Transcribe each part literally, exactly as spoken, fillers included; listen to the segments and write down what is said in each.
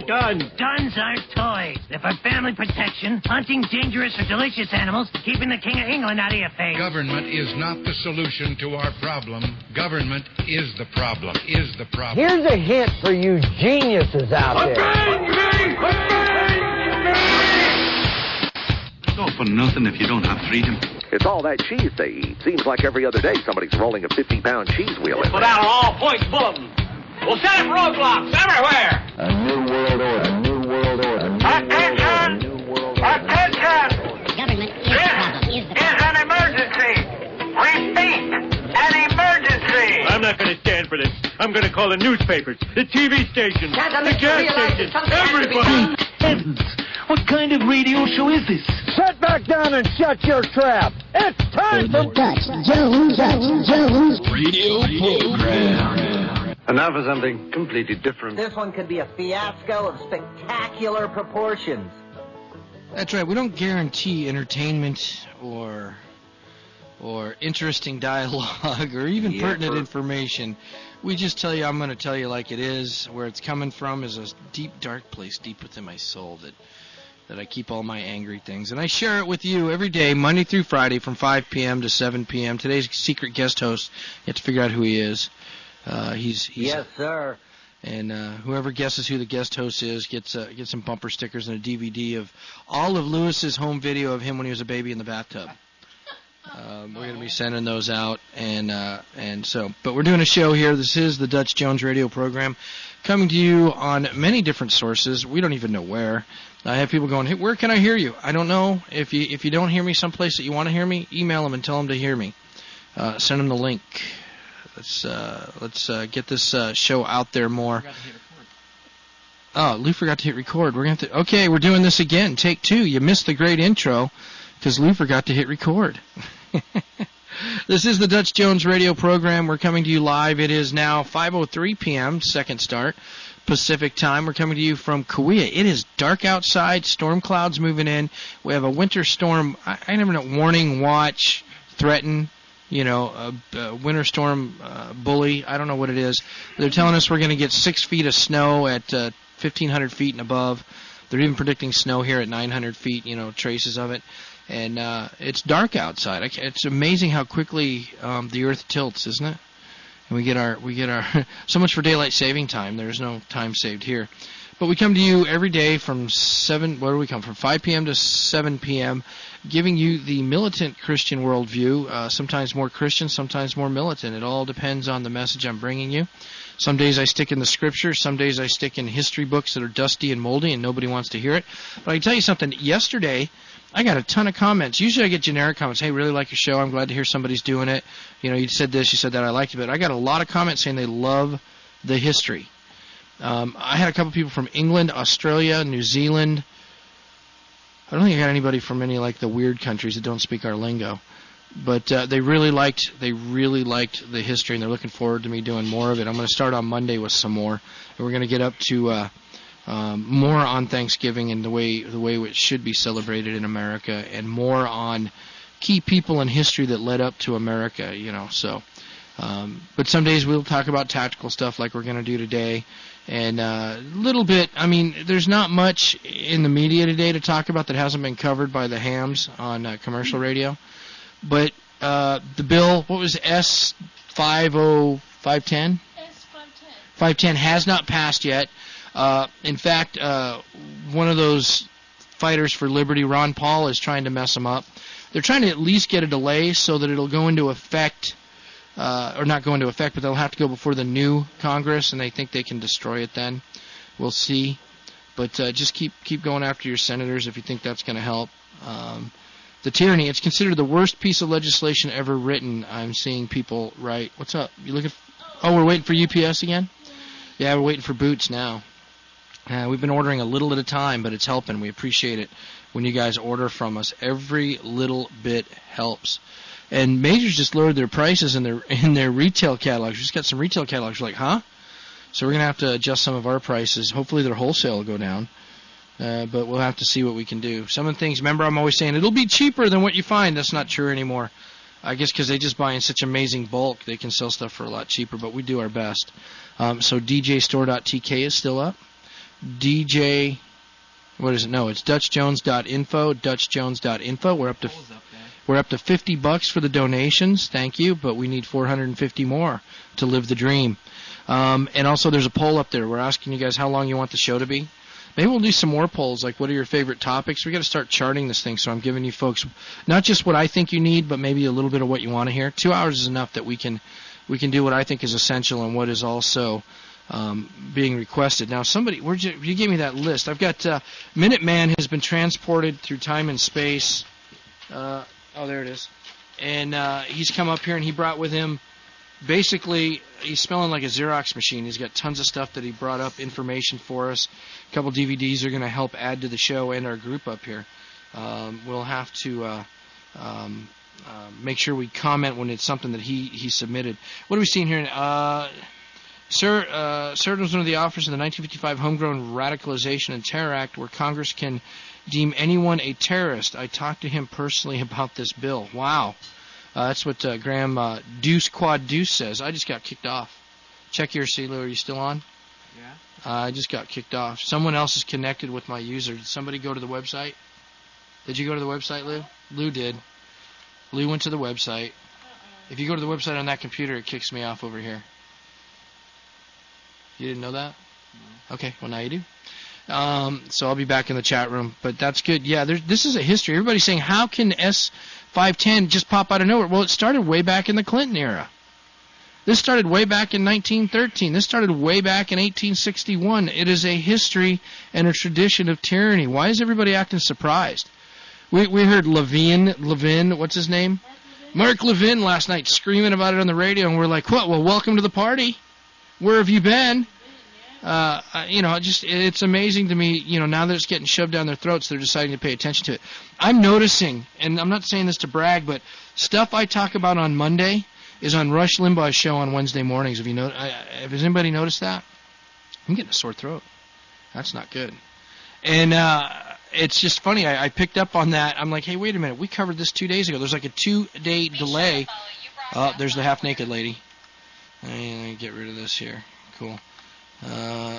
gun. Guns aren't toys. They're for family protection, hunting dangerous or delicious animals, keeping the King of England out of your face. Government is not the solution to our problem. Government is the problem, is the problem. Here's a hint for you geniuses out there. It's all for nothing if you don't have freedom. It's all that cheese they eat. Seems like every other day somebody's rolling a fifty-pound cheese wheel in Put there. out an all-points bulletin. We'll set up roadblocks everywhere. A new world order. A new world order. A new Attention! New world order. Attention! Government is the problem, is the This is an emergency. Repeat, an emergency. I'm not going to stand for this. I'm going to call the newspapers, the T V stations, the gas stations, everybody. Heavens! What kind of radio show is this? Sit back down and shut your trap. It's time for Dutch Jones, Dutch Jones Radio program. And now for something completely different. This one could be a fiasco of spectacular proportions. That's right. We don't guarantee entertainment or or interesting dialogue or even Yeah, pertinent for- information. We just tell you, I'm going to tell you like it is. Where it's coming from is a deep, dark place deep within my soul that that I keep all my angry things. And I share it with you every day, Monday through Friday, from five p.m. to seven p.m. Today's secret guest host, you have to figure out who he is. Uh, he's, he's Yes, sir. And uh, whoever guesses who the guest host is gets uh, gets some bumper stickers and a D V D of all of Lewis's home video of him when he was a baby in the bathtub. Um, we're going to be sending those out, and uh, and so, but we're doing a show here. This is the Dutch Jones radio program, coming to you on many different sources. We don't even know where. I have people going, hey, where can I hear you? I don't know. If you if you don't hear me someplace that you want to hear me, email them and tell them to hear me. Uh, send them the link. Let's uh, let's uh, get this uh, show out there more. Oh, Lou forgot to hit record. We're going to okay. We're doing this again. Take two. You missed the great intro because Lou forgot to hit record. This is the Dutch Jones radio program. We're coming to you live. It is now five oh three p.m. second start Pacific time. We're coming to you from Kauai. It is dark outside. Storm clouds moving in. We have a winter storm. I, I never know. Warning, watch, threaten. You know, a, a winter storm uh, bully. I don't know what it is. They're telling us we're going to get six feet of snow at uh, fifteen hundred feet and above. They're even predicting snow here at nine hundred feet, you know, traces of it. And uh, it's dark outside. I can't, it's amazing how quickly um, the Earth tilts, isn't it? And we get our, we get our, so much for daylight saving time. There's no time saved here. But we come to you every day from seven, where do we come? From five p.m. to seven p.m., giving you the militant Christian worldview, uh, sometimes more Christian, sometimes more militant. It all depends on the message I'm bringing you. Some days I stick in the scripture. Some days I stick in history books that are dusty and moldy and nobody wants to hear it. But I can tell you something. Yesterday, I got a ton of comments. Usually I get generic comments. Hey, really like your show. I'm glad to hear somebody's doing it. You know, you said this, you said that. I liked it. But I got a lot of comments saying they love the history. Um, I had a couple people from England, Australia, New Zealand. I don't think I got anybody from any like the weird countries that don't speak our lingo. But uh, they really liked they really liked the history, and they're looking forward to me doing more of it. I'm going to start on Monday with some more, and we're going to get up to uh, um, more on Thanksgiving and the way the way it should be celebrated in America, and more on key people in history that led up to America. You know, so. Um, but some days we'll talk about tactical stuff like we're going to do today. And a uh, little bit, I mean, there's not much in the media today to talk about that hasn't been covered by the hams on uh, commercial radio. But uh, the bill, what was S five oh five ten? S five ten. five ten has not passed yet. Uh, in fact, uh, one of those fighters for liberty, Ron Paul, is trying to mess them up. They're trying to at least get a delay so that it'll go into effect. Uh, or not go into effect, but they'll have to go before the new Congress, and they think they can destroy it then. We'll see. But uh, just keep keep going after your senators if you think that's going to help. Um, the tyranny, it's considered the worst piece of legislation ever written. I'm seeing people write. What's up? You looking? Oh, we're waiting for U P S again? Yeah, we're waiting for boots now. Uh, we've been ordering a little at a time, but it's helping. We appreciate it when you guys order from us. Every little bit helps. And Majors just lowered their prices in their in their retail catalogs. We just got some retail catalogs. We're like, huh? So we're going to have to adjust some of our prices. Hopefully their wholesale will go down. Uh, but we'll have to see what we can do. Some of the things, remember I'm always saying, it'll be cheaper than what you find. That's not true anymore. I guess because they just buy in such amazing bulk, they can sell stuff for a lot cheaper. But we do our best. Um, so D J store dot T K is still up. D J. What is it? No, it's Dutch Jones dot info. Dutch Jones dot info. We're up to we're up to fifty bucks for the donations. Thank you, but we need four hundred fifty more to live the dream. Um, and also, there's a poll up there. We're asking you guys how long you want the show to be. Maybe we'll do some more polls, like what are your favorite topics? We got to start charting this thing, so I'm giving you folks not just what I think you need, but maybe a little bit of what you want to hear. Two hours is enough that we can we can do what I think is essential and what is also um, being requested. Now, somebody, where'd you, you gave me that list. I've got uh, Minuteman has been transported through time and space. Uh, oh, there it is. And uh, he's come up here and he brought with him. Basically, he's smelling like a Xerox machine. He's got tons of stuff that he brought up, information for us. A couple D V Ds are going to help add to the show and our group up here. Um, we'll have to uh, um, uh, make sure we comment when it's something that he, he submitted. What are we seeing here? Uh, Sir, uh, Sir was one of the authors of the nineteen fifty-five Homegrown Radicalization and Terror Act, where Congress can deem anyone a terrorist. I talked to him personally about this bill. Wow. Uh, that's what uh, Graham uh, Deuce Quad Deuce says. I just got kicked off. Check here, CeeLo. Are you still on? Yeah. Uh, I just got kicked off. Someone else is connected with my user. Did somebody go to the website? Did you go to the website, Lou? Lou did. Lou went to the website. Uh-uh. If you go to the website on that computer, it kicks me off over here. You didn't know that? No. Okay, well, now you do. Um, so I'll be back in the chat room. But that's good. Yeah, this is a history. Everybody's saying, how can S five ten just pop out of nowhere? Well, it started way back in the Clinton era. This started way back in nineteen thirteen. This started way back in eighteen sixty-one. It is a history and a tradition of tyranny. Why is everybody acting surprised? We we heard Levin, Levin, what's his name? Mark Levin last night screaming about it on the radio, and we're like, what? Well, welcome to the party. Where have you been? Uh, you know, just it's amazing to me, you know, now that it's getting shoved down their throats, they're deciding to pay attention to it. I'm noticing, and I'm not saying this to brag, but stuff I talk about on Monday is on Rush Limbaugh's show on Wednesday mornings. Have you know, has anybody noticed that? I'm getting a sore throat. That's not good. And uh, it's just funny. I, I picked up on that. I'm like, hey, wait a minute. We covered this two days ago. There's like a two-day delay. Oh, there's the half-naked lady. Let me get rid of this here. Cool. Uh,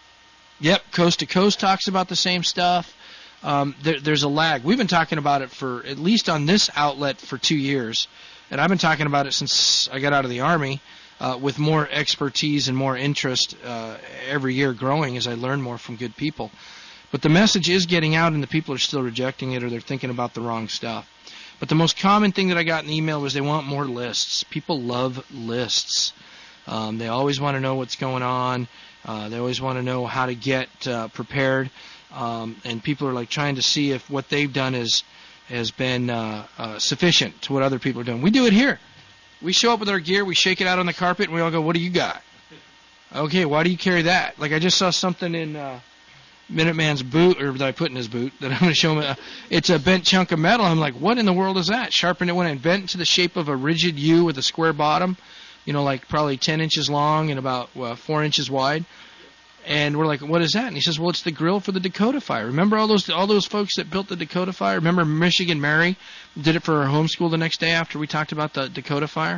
yep, Coast to Coast talks about the same stuff. Um, there, there's a lag. We've been talking about it for, at least on this outlet, for two years. And I've been talking about it since I got out of the Army, uh, with more expertise and more interest uh, every year growing as I learn more from good people. But the message is getting out, and the people are still rejecting it, or they're thinking about the wrong stuff. But the most common thing that I got in the email was they want more lists. People love lists. Um, they always want to know what's going on. Uh, they always want to know how to get uh, prepared. Um, and people are like trying to see if what they've done is has been uh, uh, sufficient to what other people are doing. We do it here. We show up with our gear, we shake it out on the carpet, and we all go, what do you got? Okay, why do you carry that? Like I just saw something in uh, Minuteman's boot, or that I put in his boot, that I'm going to show him. Uh, it's a bent chunk of metal. I'm like, what in the world is that? Sharpened it when I bent into the shape of a rigid U with a square bottom. You know, like probably ten inches long and about uh, four inches wide. And we're like, what is that? And he says, well, it's the grill for the Dakota Fire. Remember all those all those folks that built the Dakota Fire? Remember Michigan Mary did it for her homeschool the next day after we talked about the Dakota Fire?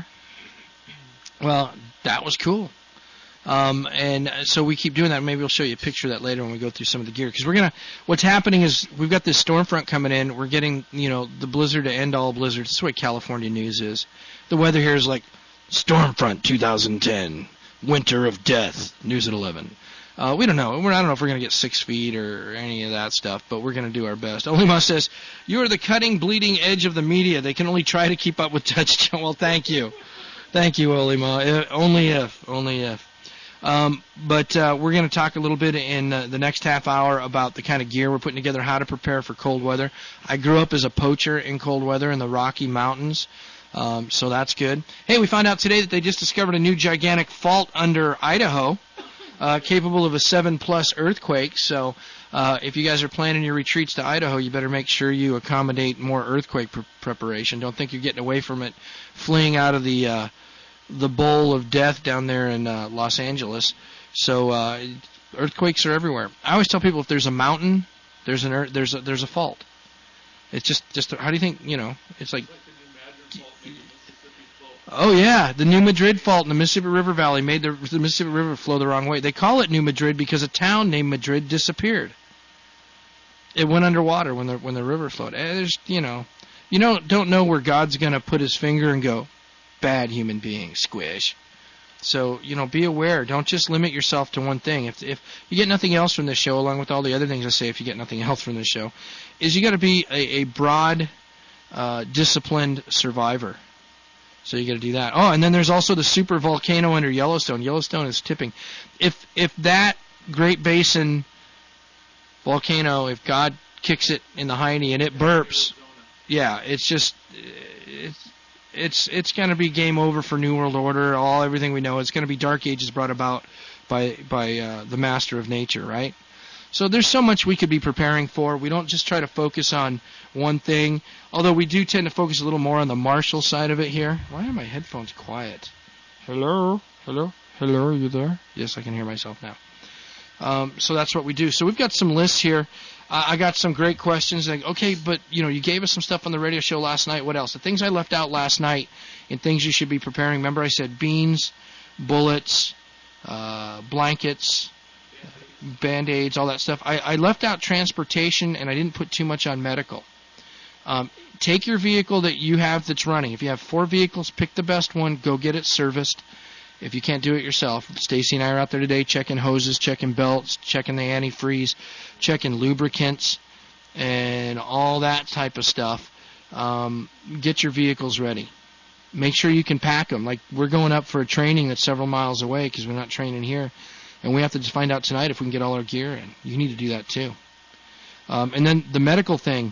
Well, that was cool. Um, and so we keep doing that. Maybe we'll show you a picture of that later when we go through some of the gear. Because we're going to, what's happening is we've got this storm front coming in. We're getting, you know, the blizzard to end all blizzards. That's the way California news is. The weather here is like, Stormfront twenty ten, Winter of Death, News at eleven. Uh, we don't know. We're, I don't know if we're going to get six feet or any of that stuff, but we're going to do our best. Olima says, you are the cutting, bleeding edge of the media. They can only try to keep up with Dutch Jones. Well, thank you. Thank you, Olima. Uh, only if. Only if. Um, but uh, we're going to talk a little bit in uh, the next half hour about the kind of gear we're putting together, how to prepare for cold weather. I grew up as a poacher in cold weather in the Rocky Mountains. Um, so that's good. Hey, we found out today that they just discovered a new gigantic fault under Idaho, uh, capable of a seven plus earthquake. So uh, if you guys are planning your retreats to Idaho, you better make sure you accommodate more earthquake pre- preparation. Don't think you're getting away from it, fleeing out of the uh, the bowl of death down there in uh, Los Angeles. So uh, earthquakes are everywhere. I always tell people if there's a mountain, there's an earth, there's a, there's a fault. It's just just how do you think? You know, it's like. Oh, yeah. The New Madrid fault in the Mississippi River Valley made the, the Mississippi River flow the wrong way. They call it New Madrid because a town named Madrid disappeared. It went underwater when the when the river flowed. There's, you know, you know, don't know where God's going to put his finger and go, bad human being, squish. So, you know, be aware. Don't just limit yourself to one thing. If if you get nothing else from this show, along with all the other things I say if you get nothing else from this show, is you got to be a, a broad, uh, disciplined survivor. So you got to do that. Oh, and then there's also the super volcano under Yellowstone. Yellowstone is tipping. If if that Great Basin volcano, if God kicks it in the hiney and it burps, yeah, it's just it's it's it's going to be game over for New World Order. All everything we know, it's going to be Dark Ages brought about by by uh, the Master of Nature, right? So there's so much we could be preparing for. We don't just try to focus on one thing, although we do tend to focus a little more on the martial side of it here. Why are my headphones quiet? Hello? Hello? Hello, are you there? Yes, I can hear myself now. Um, so that's what we do. So we've got some lists here. Uh, I got some great questions. Like, okay, but, you know, you gave us some stuff on the radio show last night. What else? The things I left out last night and things you should be preparing. Remember I said beans, bullets, uh, blankets, Band-Aids, all that stuff. I, I left out transportation, and I didn't put too much on medical. Um, take your vehicle that you have that's running. If you have four vehicles, pick the best one. Go get it serviced. If you can't do it yourself, Stacy and I are out there today checking hoses, checking belts, checking the antifreeze, checking lubricants, and all that type of stuff. Um, get your vehicles ready. Make sure you can pack them. Like, we're going up for a training that's several miles away because we're not training here. And we have to just find out tonight if we can get all our gear in. You need to do that too. Um, and then the medical thing,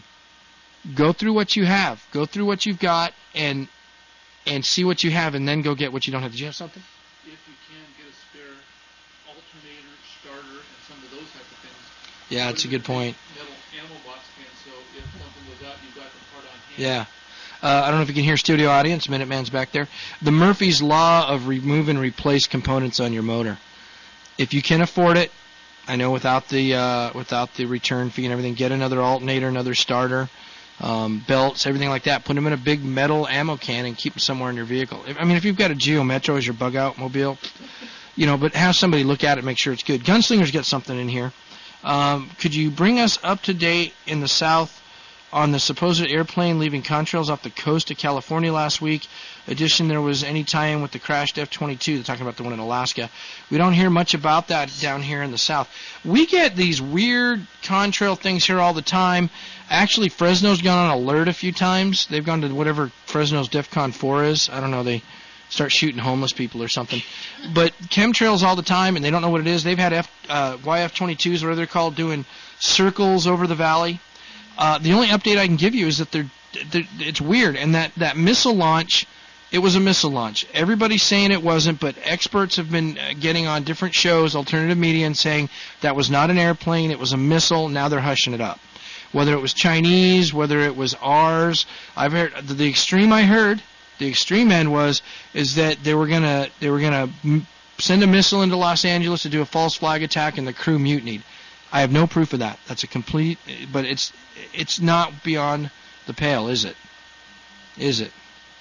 go through what you have. Go through what you've got and and see what you have, and then go get what you don't have. Did you have something? If you can, get a spare alternator, starter, and some of those type of things. Yeah, that's a good point. Metal ammo box can, so if something goes out, you've got the part on hand. Yeah. Uh, I don't know if you can hear studio audience. Minuteman's back there. The Murphy's Law of remove and replace components on your motor. If you can afford it, I know without the uh, without the return fee and everything, get another alternator, another starter, um, belts, everything like that. Put them in a big metal ammo can and keep them somewhere in your vehicle. If, I mean, if you've got a Geo Metro as your bug-out mobile, you know, but have somebody look at it, make sure it's good. Gunslinger's got something in here. Um, could you bring us up to date in the South on the supposed airplane leaving contrails off the coast of California last week? Addition, there was any tie-in with the crashed F twenty-two. They're talking about the one in Alaska. We don't hear much about that down here in the South. We get these weird contrail things here all the time. Actually, Fresno's gone on alert a few times. They've gone to whatever Fresno's DEFCON four is. I don't know. They start shooting homeless people or something. But chemtrails all the time, and they don't know what it is. They've had F, uh, Y F twenty-twos, whatever they're called, doing circles over the valley. Uh, the only update I can give you is that they're, they're it's weird, and that, that missile launch, it was a missile launch. Everybody's saying it wasn't, but experts have been getting on different shows, alternative media, and saying that was not an airplane, it was a missile. Now they're hushing it up. Whether it was Chinese, whether it was ours, I've heard the extreme I heard, the extreme end was is that they were gonna they were gonna send a missile into Los Angeles to do a false flag attack, and the crew mutinied. I have no proof of that. That's a complete, but it's it's not beyond the pale, is it? Is it?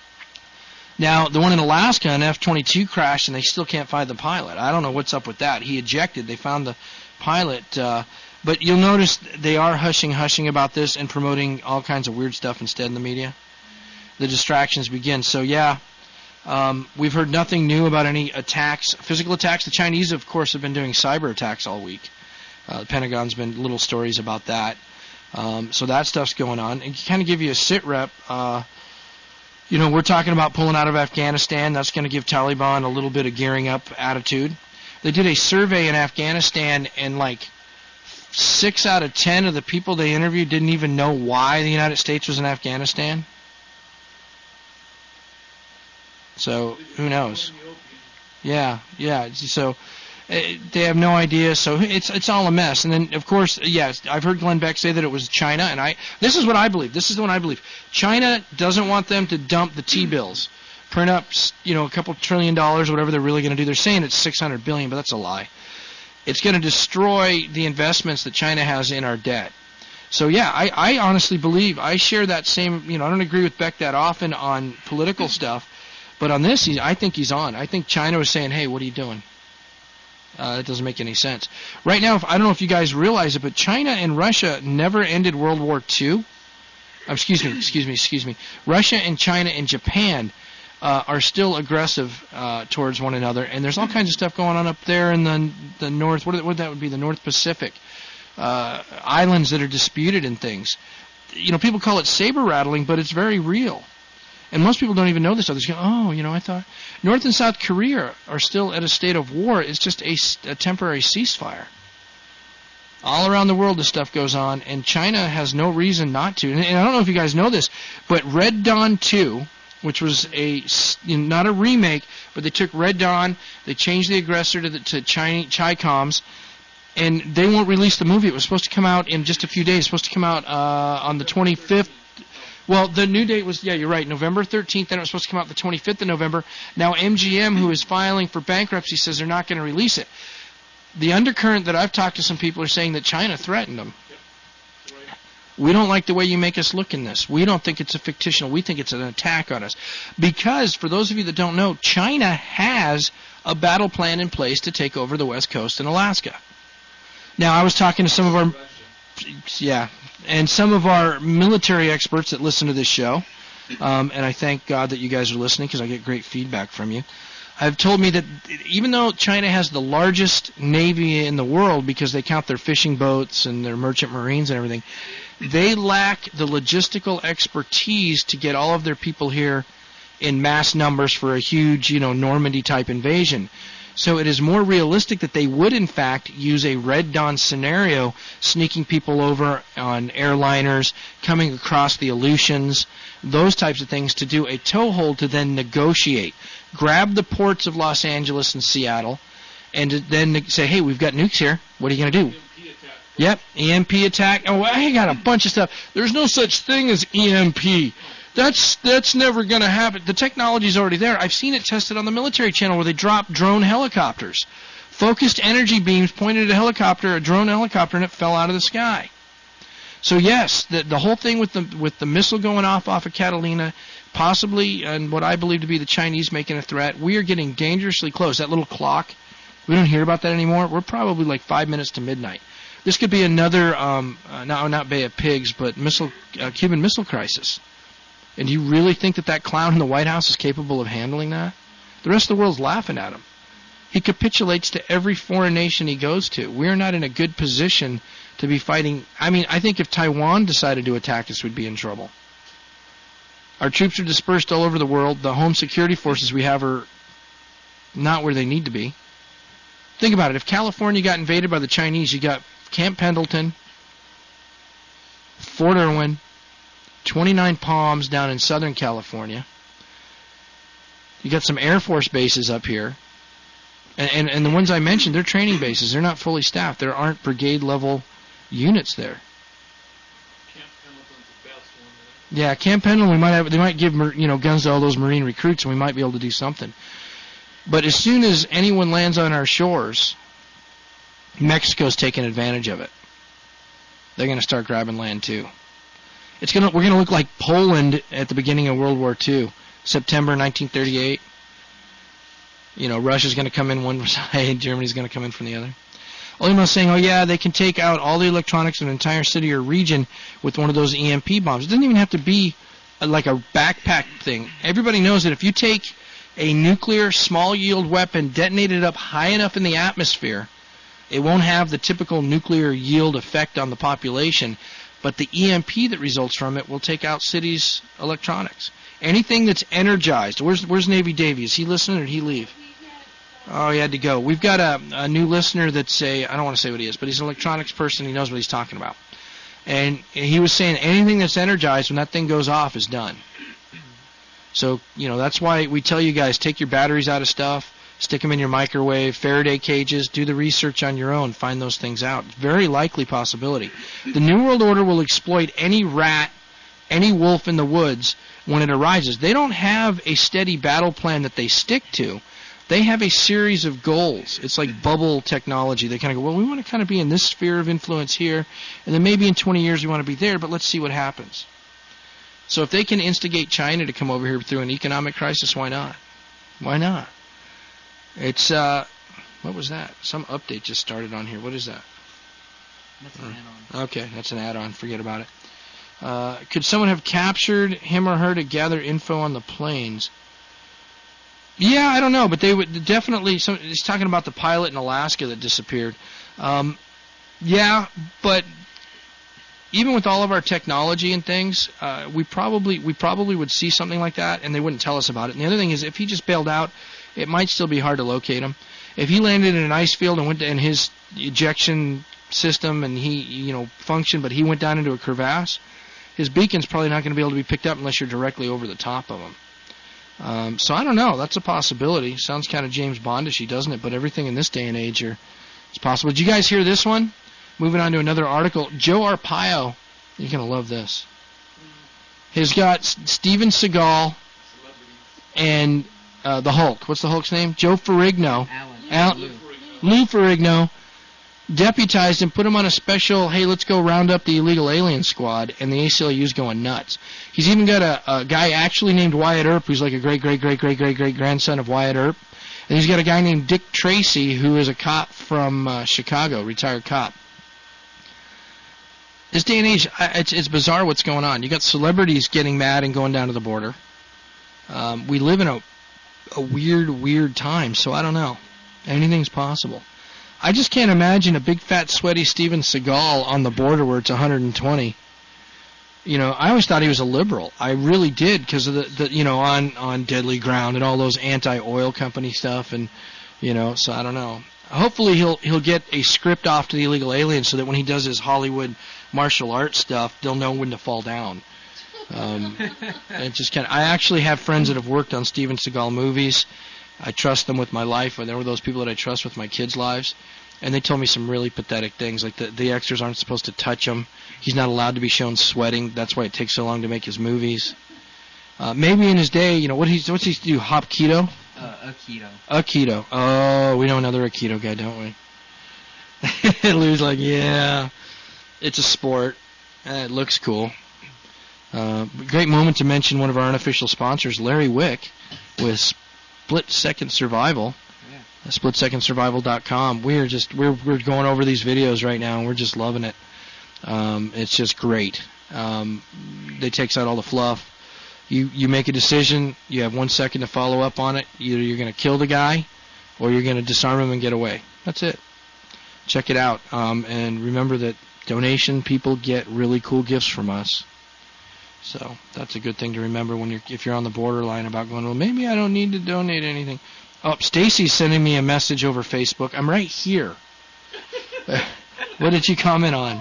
Now, the one in Alaska, an F twenty-two crashed, and they still can't find the pilot. I don't know what's up with that. He ejected. They found the pilot. Uh, but you'll notice they are hushing, hushing about this and promoting all kinds of weird stuff instead in the media. The distractions begin. So, yeah, um, we've heard nothing new about any attacks, physical attacks. The Chinese, of course, have been doing cyber attacks all week. Uh, the Pentagon's been little stories about that. Um, so that stuff's going on. And to kind of give you a sit rep, uh, you know, we're talking about pulling out of Afghanistan. That's going to give Taliban a little bit of gearing up attitude. They did a survey in Afghanistan, and like six out of ten of the people they interviewed didn't even know why the United States was in Afghanistan. So who knows? Yeah, yeah. So they have no idea. So it's it's all a mess. And then, of course, yes, I've heard Glenn Beck say that it was China, and I this is what I believe. This is the one I believe. China doesn't want them to dump the T-bills, print up, you know, a couple trillion dollars, whatever they're really going to do. They're saying it's six hundred billion dollars, but that's a lie. It's going to destroy the investments that China has in our debt. So, yeah, I, I honestly believe, I share that same, you know, I don't agree with Beck that often on political stuff, But on this, he, I think he's on. I think China was saying, hey, what are you doing? Uh, that doesn't make any sense. Right now, if, I don't know if you guys realize it, but China and Russia never ended World War Two. Um, excuse me, excuse me, excuse me. Russia and China and Japan uh, are still aggressive uh, towards one another, and there's all kinds of stuff going on up there in the the north. What, what that would be, the North Pacific uh, islands that are disputed and things. You know, people call it saber rattling, but it's very real. And most people don't even know this. Others go, oh, you know, I thought North and South Korea are still at a state of war. It's just a, a temporary ceasefire. All around the world, this stuff goes on, and China has no reason not to. And, and I don't know if you guys know this, but Red Dawn two, which was a you know, not a remake, but they took Red Dawn, they changed the aggressor to the, to Chi, Chi-Coms, and they won't release the movie. It was supposed to come out in just a few days. It was supposed to come out uh, on the twenty-fifth. Well, the new date was, yeah, you're right, November thirteenth, then it was supposed to come out the twenty-fifth of November. Now M G M, who is filing for bankruptcy, says they're not going to release it. The undercurrent that I've talked to some people are saying that China threatened them. Yep. Right. We don't like the way you make us look in this. We don't think it's a fictional. We think it's an attack on us. Because, for those of you that don't know, China has a battle plan in place to take over the West Coast and Alaska. Now, I was talking to some of our... Yeah, and some of our military experts that listen to this show, um, and I thank God that you guys are listening because I get great feedback from you, have told me that even though China has the largest navy in the world because they count their fishing boats and their merchant marines and everything, they lack the logistical expertise to get all of their people here in mass numbers for a huge, you know, Normandy-type invasion. So it is more realistic that they would, in fact, use a Red Dawn scenario, sneaking people over on airliners, coming across the Aleutians, those types of things, to do a toehold to then negotiate. Grab the ports of Los Angeles and Seattle, and to then say, hey, we've got nukes here. What are you going to do? E M P attack. Yep, E M P attack. Oh, I got a bunch of stuff. There's no such thing as E M P. That's that's never going to happen. The technology's already there. I've seen it tested on the military channel where they drop drone helicopters. Focused energy beams pointed at a helicopter, a drone helicopter, and it fell out of the sky. So yes, the the whole thing with the with the missile going off off of Catalina, possibly, and what I believe to be the Chinese making a threat, we are getting dangerously close. That little clock, we don't hear about that anymore. We're probably like five minutes to midnight. This could be another, um, uh, not not Bay of Pigs, but missile uh, Cuban Missile Crisis. And do you really think that that clown in the White House is capable of handling that? The rest of the world's laughing at him. He capitulates to every foreign nation he goes to. We're not in a good position to be fighting. I mean, I think if Taiwan decided to attack us, we'd be in trouble. Our troops are dispersed all over the world. The home security forces we have are not where they need to be. Think about it. If California got invaded by the Chinese, you got Camp Pendleton, Fort Irwin, twenty-nine Palms down in Southern California. You got some Air Force bases up here. And, and, and the ones I mentioned, they're training bases. They're not fully staffed. There aren't brigade-level units there. Camp Pendleton's the best one. Right? Yeah, Camp Pendleton, we might have, they might give you know guns to all those Marine recruits, and we might be able to do something. But as soon as anyone lands on our shores, Mexico's taking advantage of it. They're going to start grabbing land, too. It's gonna we're gonna look like Poland at the beginning of World War Two, September nineteen thirty-eight. You know, Russia's gonna come in one side, Germany's gonna come in from the other. Olima's saying, oh yeah, they can take out all the electronics in an entire city or region with one of those E M P bombs. It doesn't even have to be a, like a backpack thing. Everybody knows that if you take a nuclear small yield weapon, detonate it up high enough in the atmosphere, it won't have the typical nuclear yield effect on the population. But the E M P that results from it will take out cities' electronics. Anything that's energized. Where's Where's Navy Davey? Is he listening or did he leave? Oh, he had to go. We've got a, a new listener that's a, I don't want to say what he is, but he's an electronics person. He knows what he's talking about. And he was saying anything that's energized when that thing goes off is done. So, you know, that's why we tell you guys, take your batteries out of stuff. Stick them in your microwave, Faraday cages, do the research on your own, find those things out. Very likely possibility. The New World Order will exploit any rat, any wolf in the woods when it arises. They don't have a steady battle plan that they stick to. They have a series of goals. It's like bubble technology. They kind of go, well, we want to kind of be in this sphere of influence here, and then maybe in twenty years we want to be there, but let's see what happens. So if they can instigate China to come over here through an economic crisis, why not? Why not? It's, uh, what was that? Some update just started on here. What is that? That's an add-on. Okay, that's an add-on. Forget about it. Uh, could someone have captured him or her to gather info on the planes? Yeah, I don't know, but they would definitely. Some, he's talking about the pilot in Alaska that disappeared. Um, yeah, but even with all of our technology and things, uh, we probably we probably would see something like that, and they wouldn't tell us about it. And the other thing is, if he just bailed out, it might still be hard to locate him. If he landed in an ice field and went to, in his ejection system and he you know functioned, but he went down into a crevasse, his beacon's probably not going to be able to be picked up unless you're directly over the top of him. Um, so I don't know. That's a possibility. Sounds kind of James Bondishy, doesn't it? But everything in this day and age are, is possible. Did you guys hear this one? Moving on to another article. Joe Arpaio. You're going to love this. He's got S- Steven Seagal and uh, the Hulk. What's the Hulk's name? Joe Ferrigno. Alan. Al- Lou. Lou Ferrigno. Deputized him, put him on a special, hey, let's go round up the illegal alien squad, and the A C L U's going nuts. He's even got a, a guy actually named Wyatt Earp, who's like a great, great, great, great, great, great grandson of Wyatt Earp. And he's got a guy named Dick Tracy, who is a cop from uh, Chicago, retired cop. This day and age, it's, it's bizarre what's going on. You got celebrities getting mad and going down to the border. Um, we live in a, a weird, weird time, so I don't know. Anything's possible. I just can't imagine a big, fat, sweaty Steven Seagal on the border where it's one hundred twenty. You know, I always thought he was a liberal. I really did because of the, the, you know, on, on Deadly Ground and all those anti-oil company stuff, and you know, so I don't know. Hopefully he'll he'll get a script off to the illegal aliens so that when he does his Hollywood martial arts stuff, they'll know when to fall down. Um, it just kind of. I actually have friends that have worked on Steven Seagal movies. I trust them with my life, and there were those people that I trust with my kids' lives, and they told me some really pathetic things, like the, the extras aren't supposed to touch him. He's not allowed to be shown sweating. That's why it takes so long to make his movies. Uh, maybe in his day, you know, what he's what's he do? Hop keto? Uh, Aikido. Aikido. Oh, we know another Aikido guy, don't we? Lou's like, yeah, it's a sport. Eh, it looks cool. Uh, great moment to mention one of our unofficial sponsors, Larry Wick, with Split Second Survival. Yeah. split second survival dot com. We're just we're we're going over these videos right now, and we're just loving it. Um, it's just great. Um, they takes out all the fluff. You you make a decision. You have one second to follow up on it. Either you're going to kill the guy, or you're going to disarm him and get away. That's it. Check it out. Um, and remember that donation people get really cool gifts from us. So that's a good thing to remember when you're if you're on the borderline about going, well, maybe I don't need to donate anything. Oh, Stacy's sending me a message over Facebook. I'm right here. What did you comment on?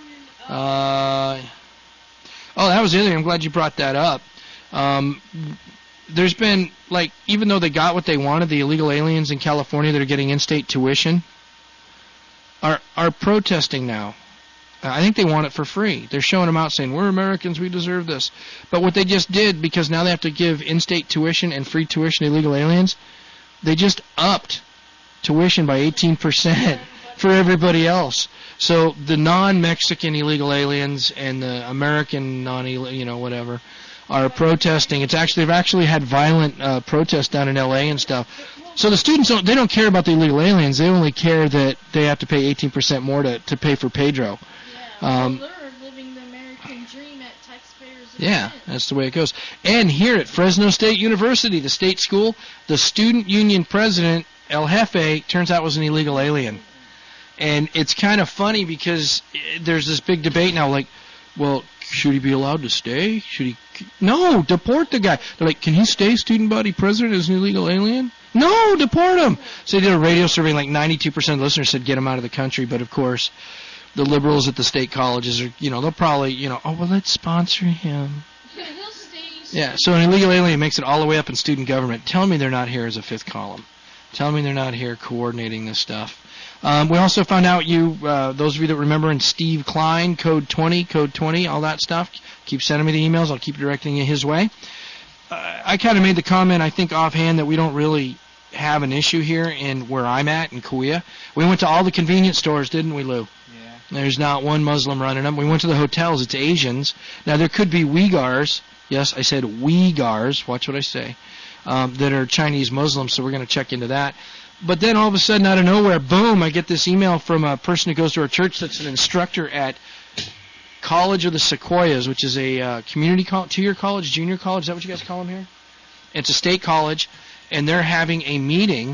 Uh, oh, that was the other thing. I'm glad you brought that up. Um, there's been, like, even though they got what they wanted, the illegal aliens in California that are getting in-state tuition are are protesting now. I think they want it for free. They're showing them out saying, we're Americans, we deserve this. But what they just did, because now they have to give in-state tuition and free tuition to illegal aliens, they just upped tuition by eighteen percent for everybody else. So the non-Mexican illegal aliens and the American non you know, whatever, are protesting. It's actually, they've actually had violent uh, protests down in L A and stuff. So the students, don't, they don't care about the illegal aliens. They only care that they have to pay eighteen percent more to, to pay for Pedro. Um, well, they're living the American dream at taxpayers' expense. Yeah, that's the way it goes. And here at Fresno State University, the state school, the student union president, El Jefe, turns out was an illegal alien. And it's kind of funny because there's this big debate now, like, well, should he be allowed to stay? Should he? No, deport the guy. They're like, can he stay student body president as an illegal alien? No, deport him. So they did a radio survey, and like ninety-two percent of listeners said get him out of the country. But, of course, the liberals at the state colleges are, you know, they'll probably, you know, oh, well, let's sponsor him. He'll stay. Yeah, so an illegal alien makes it all the way up in student government. Tell me they're not here as a fifth column. Tell me they're not here coordinating this stuff. Um, we also found out you, uh, those of you that remember in Steve Klein, code twenty, code twenty, all that stuff, keep sending me the emails. I'll keep directing you his way. Uh, I kind of made the comment, I think, offhand that we don't really have an issue here in where I'm at in Kauai. We went to all the convenience stores, didn't we, Lou? Yeah. There's not one Muslim running them. We went to the hotels. It's Asians. Now, there could be Uyghurs. Yes, I said Uyghurs. Watch what I say. um, that are Chinese Muslims, so we're going to check into that. But then all of a sudden, out of nowhere, boom, I get this email from a person who goes to our church that's an instructor at College of the Sequoias, which is a uh, community co- two-year college, junior college. Is that what you guys call them here? It's a state college, and they're having a meeting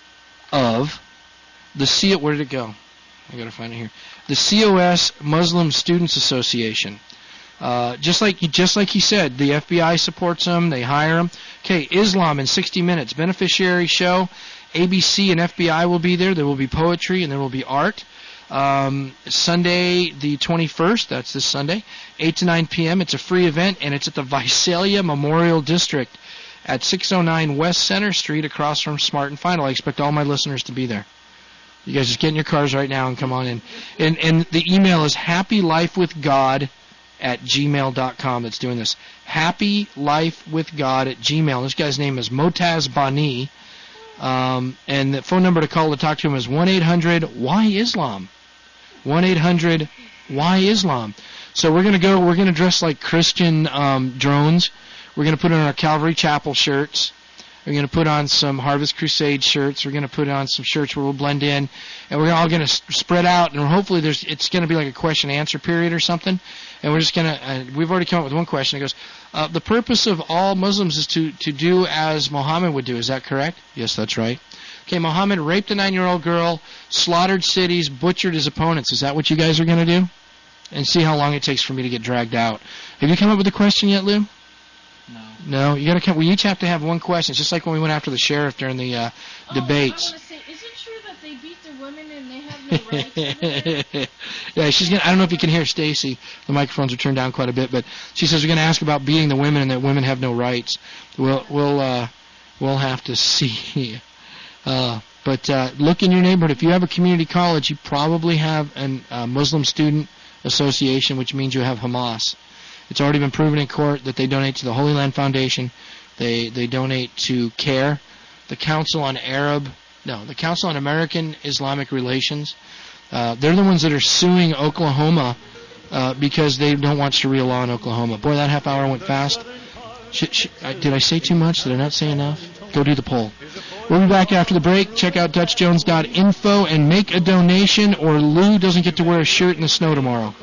of the C. Where did it go? I got to find it here. The C O S Muslim Students Association. Uh, just like just like he said, the F B I supports them. They hire them. Okay, Islam in sixty minutes. Beneficiary show. A B C and F B I will be there. There will be poetry and there will be art. Um, Sunday the twenty-first, that's this Sunday, eight to nine p.m. It's a free event, and it's at the Visalia Memorial District at six oh nine West Center Street across from Smart and Final. I expect all my listeners to be there. You guys just get in your cars right now and come on in. And, and the email is happylifewithgod at gmail dot com that's doing this. happylifewithgod at gmail. This guy's name is Motaz Bani. Um, and the phone number to call to talk to him is one eight hundred Y Islam. one eight hundred Y Islam. So we're going to go, we're going to dress like Christian um, drones. We're going to put on our Calvary Chapel shirts. We're going to put on some Harvest Crusade shirts. We're going to put on some shirts where we'll blend in. And we're all going to spread out. And hopefully there's it's going to be like a question-answer period or something. And we're just going to, uh, we've already come up with one question. It goes, uh, the purpose of all Muslims is to, to do as Muhammad would do. Is that correct? Yes, that's right. Okay, Muhammad raped a nine-year-old girl, slaughtered cities, butchered his opponents. Is that what you guys are going to do? And see how long it takes for me to get dragged out. Have you come up with a question yet, Lou? No. No, you got to come. We each have to have one question. It's just like when we went after the sheriff during the uh, oh, debates. I want to say, is it true that they beat the women and they have no rights over there? Yeah, she's gonna. I don't know if you can hear Stacy. The microphones are turned down quite a bit, but she says we're going to ask about beating the women and that women have no rights. We'll we'll uh, we'll have to see. Uh, but uh, look in your neighborhood. If you have a community college, you probably have a uh, Muslim student association, which means you have Hamas. It's already been proven in court that they donate to the Holy Land Foundation. They they donate to CARE, the Council on Arab, no, the Council on American Islamic Relations. Uh, they're the ones that are suing Oklahoma uh, because they don't want Sharia law in Oklahoma. Boy, that half hour went fast. Sh- sh- I, did I say too much? Did I not say enough? Go do the poll. We'll be back after the break. Check out Dutch Jones dot info and make a donation, or Lou doesn't get to wear a shirt in the snow tomorrow.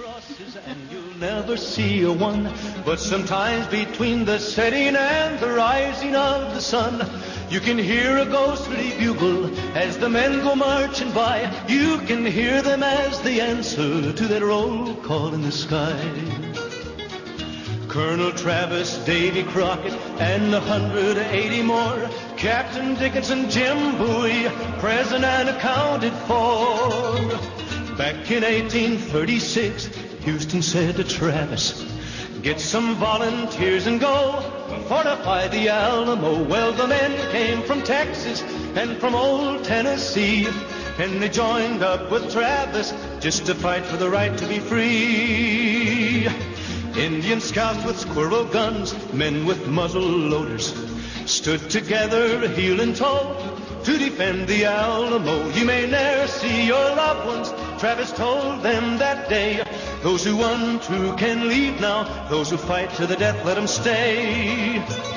Never see a one, but sometimes between the setting and the rising of the sun, you can hear a ghostly bugle as the men go marching by. You can hear them as they answer to that roll call in the sky. Colonel Travis, Davy Crockett, and a hundred eighty more, Captain Dickinson, Jim Bowie, present and accounted for. Back in eighteen thirty-six, Houston said to Travis, get some volunteers and go fortify the Alamo. Well, the men came from Texas and from old Tennessee, and they joined up with Travis just to fight for the right to be free. Indian scouts with squirrel guns, men with muzzle loaders, stood together heel and toe to defend the Alamo. You may ne'er see your loved ones, Travis told them that day. Those who want to can leave now. Those who fight to the death, let them stay.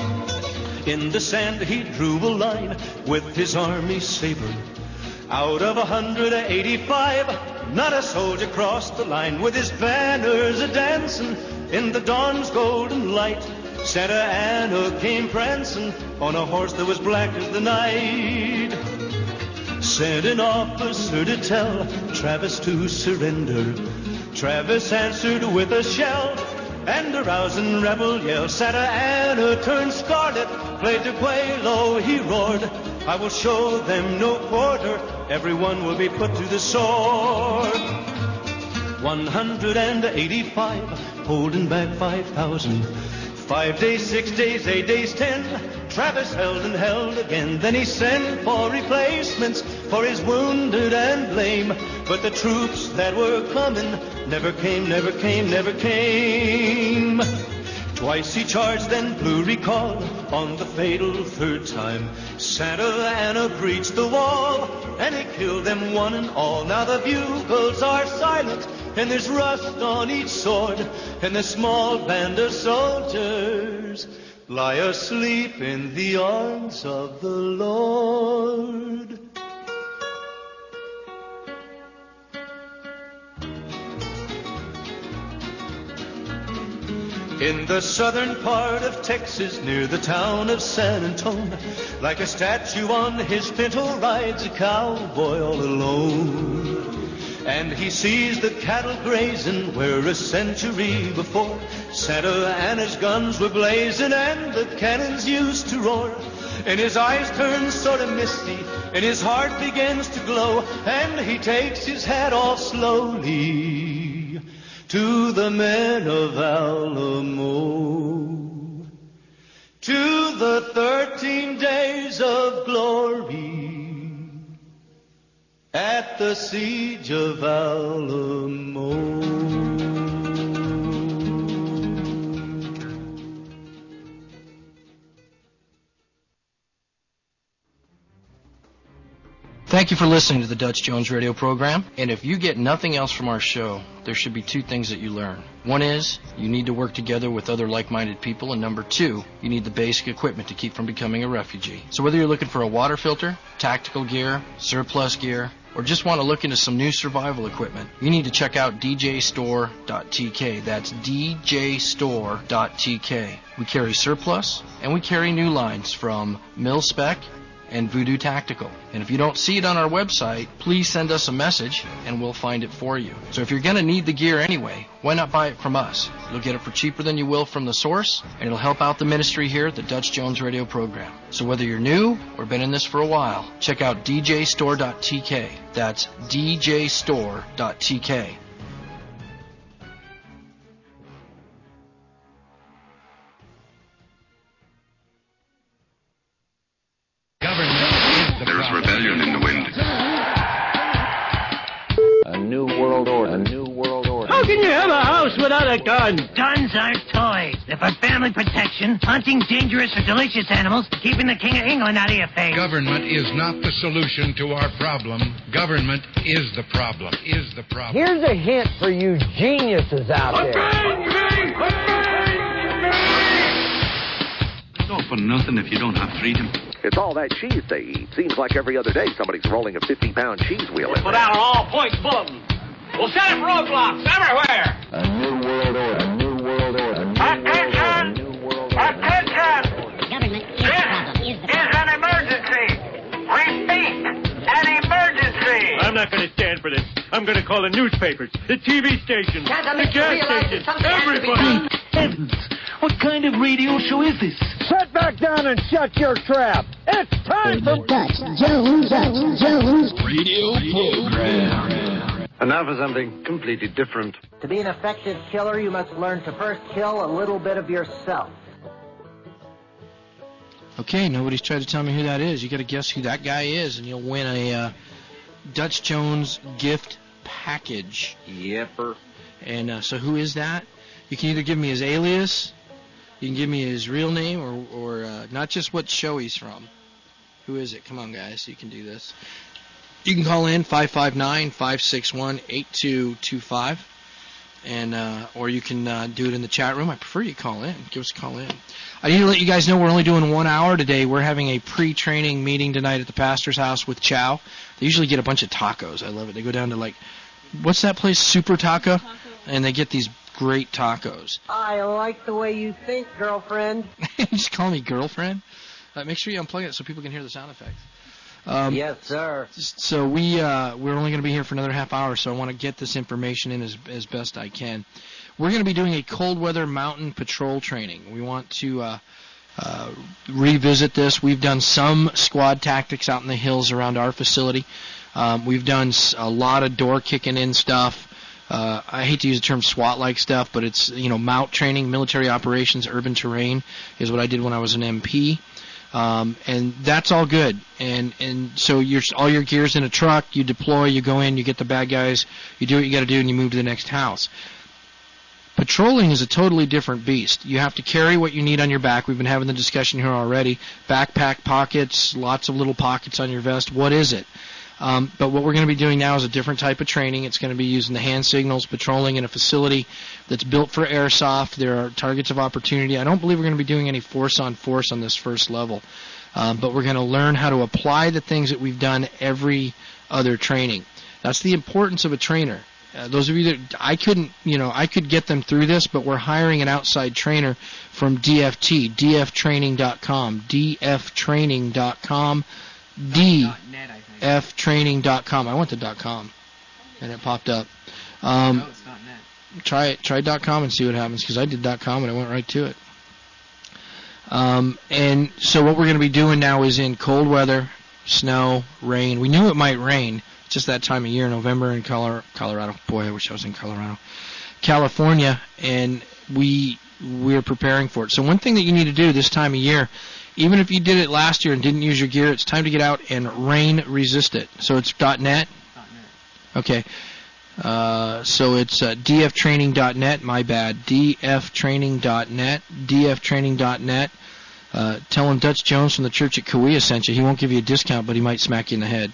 In the sand he drew a line with his army saber. Out of one hundred eighty-five, not a soldier crossed the line. With his banners a-dancing in the dawn's golden light, Santa Anna came prancing on a horse that was black as the night. Sent an officer to tell Travis to surrender. Travis answered with a shell and a rousing rebel yell. Santa Anna turned scarlet, played to Quelo, he roared, I will show them no quarter, everyone will be put to the sword. one hundred eighty-five, holding back five thousand. Five days, six days, eight days, ten, Travis held and held again. Then he sent for replacements for his wounded and lame. But the troops that were coming never came, never came, never came. Twice he charged, then blew recall. On the fatal third time, Santa Anna breached the wall, and he killed them one and all. Now the bugles are silent, and there's rust on each sword, and the small band of soldiers lie asleep in the arms of the Lord. In the southern part of Texas, near the town of San Antonio, like a statue on his pinto rides a cowboy all alone. And he sees the cattle grazing where a century before Santa and his guns were blazing and the cannons used to roar. And his eyes turn sort of misty and his heart begins to glow, and he takes his hat off slowly to the men of Alamo, to the thirteen days of glory at the siege of Alamo. Thank you for listening to the Dutch Jones radio program. And if you get nothing else from our show, there should be two things that you learn. One is you need to work together with other like-minded people. And number two, you need the basic equipment to keep from becoming a refugee. So whether you're looking for a water filter, tactical gear, surplus gear, or just want to look into some new survival equipment, you need to check out d j store dot t k. That's d j store dot t k. We carry surplus, and we carry new lines from Mil-Spec and Voodoo Tactical. And if you don't see it on our website, please send us a message and we'll find it for you. So if you're going to need the gear anyway, why not buy it from us? You'll get it for cheaper than you will from the source, and it'll help out the ministry here at the Dutch Jones radio program. So whether you're new or been in this for a while, check out d j store dot t k. That's d j store dot t k. There is rebellion in the wind. A new world order. A new world order. How can you have a house without a gun? Guns aren't toys. They're for family protection, hunting dangerous or delicious animals, keeping the King of England out of your face. Government is not the solution to our problem. Government is the problem. Is the problem. Here's a hint for you geniuses out there. It's all for nothing if you don't have freedom. It's all that cheese they eat. Seems like every other day somebody's rolling a fifty-pound cheese wheel in Put there. out an all-points bulletin. We'll set up roadblocks everywhere. A new world order. A new world order. A new Attention! world order. Attention! Government is the problem. Is the This is an emergency. Repeat, an emergency. I'm not going to stand for this. I'm going to call the newspapers, the T V stations, the gas stations, everybody. Heavens! What kind of radio show is this? Sit back down and shut your trap. It's time for Dutch Jones, Dutch Jones radio program. And now for something completely different. To be an effective killer, you must learn to first kill a little bit of yourself. Okay, nobody's tried to tell me who that is. You got to guess who that guy is, and you'll win a uh, Dutch Jones gift package. Yepper. And uh, so who is that? You can either give me his alias, you can give me his real name, or, or uh, not just what show he's from. Who is it? Come on, guys, you can do this. You can call in five five nine, five six one, eight two two five, and uh, or you can uh, do it in the chat room. I prefer you call in. Give us a call in. I need to let you guys know we're only doing one hour today. We're having a pre-training meeting tonight at the pastor's house with Chow. They usually get a bunch of tacos. I love it. They go down to, like, what's that place, Super Taco? And they get these great tacos. I like the way you think, girlfriend. Just call me girlfriend. Uh, make sure you unplug it so people can hear the sound effects. Um, yes, sir. So we uh, we're only going to be here for another half hour, so I want to get this information in as as best I can. We're going to be doing a cold weather mountain patrol training. We want to uh, uh, revisit this. We've done some squad tactics out in the hills around our facility. Um, we've done a lot of door kicking in stuff. Uh, I hate to use the term SWAT-like stuff, but it's, you know, MOUT training, military operations, urban terrain is what I did when I was an M P. Um, and that's all good. And and so you're, all your gear's in a truck, you deploy, you go in, you get the bad guys, you do what you got to do, and you move to the next house. Patrolling is a totally different beast. You have to carry what you need on your back. We've been having the discussion here already. Backpack pockets, lots of little pockets on your vest. What is it? Um, but what we're going to be doing now is a different type of training. It's going to be using the hand signals, patrolling in a facility that's built for airsoft. There are targets of opportunity. I don't believe we're going to be doing any force-on-force on this first level, um, but we're going to learn how to apply the things that we've done every other training. That's the importance of a trainer. Uh, those of you that I couldn't, you know, I could get them through this, but we're hiring an outside trainer from D F T, d f training dot com, d f training dot com, d f training dot com. I went to .com, and it popped up. Um, no, it's not net. Try it, try .com and see what happens, because I did .com and I went right to it. Um, and so what we're going to be doing now is in cold weather, snow, rain. We knew it might rain. It's just that time of year, November in Colorado. Boy, I wish I was in Colorado. California, and we we're preparing for it. So one thing that you need to do this time of year, even if you did it last year and didn't use your gear, it's time to get out and rain resist it. So it's .net? .net. Okay. Uh, so it's uh, d f training dot net, my bad, d f training dot net, d f training dot net. Uh, tell him Dutch Jones from the church at Kauai sent you. He won't give you a discount, but he might smack you in the head.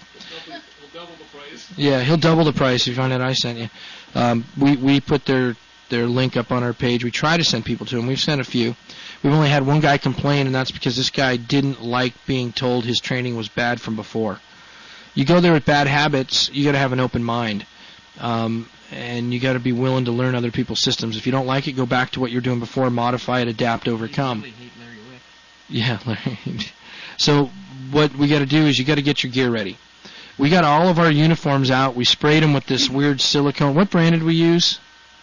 Yeah, he'll double the price if you find out I sent you. Um, we we put their their link up on our page. We try to send people to them. We've sent a few. We've only had one guy complain, and that's because this guy didn't like being told his training was bad from before. You go there with bad habits, you got to have an open mind, um, and you got to be willing to learn other people's systems. If you don't like it, go back to what you're doing before, modify it, adapt, overcome. Really hate Larry Wick. Yeah, Larry. So what we got to do is you got to get your gear ready. We got all of our uniforms out. We sprayed them with this weird silicone. What brand did we use?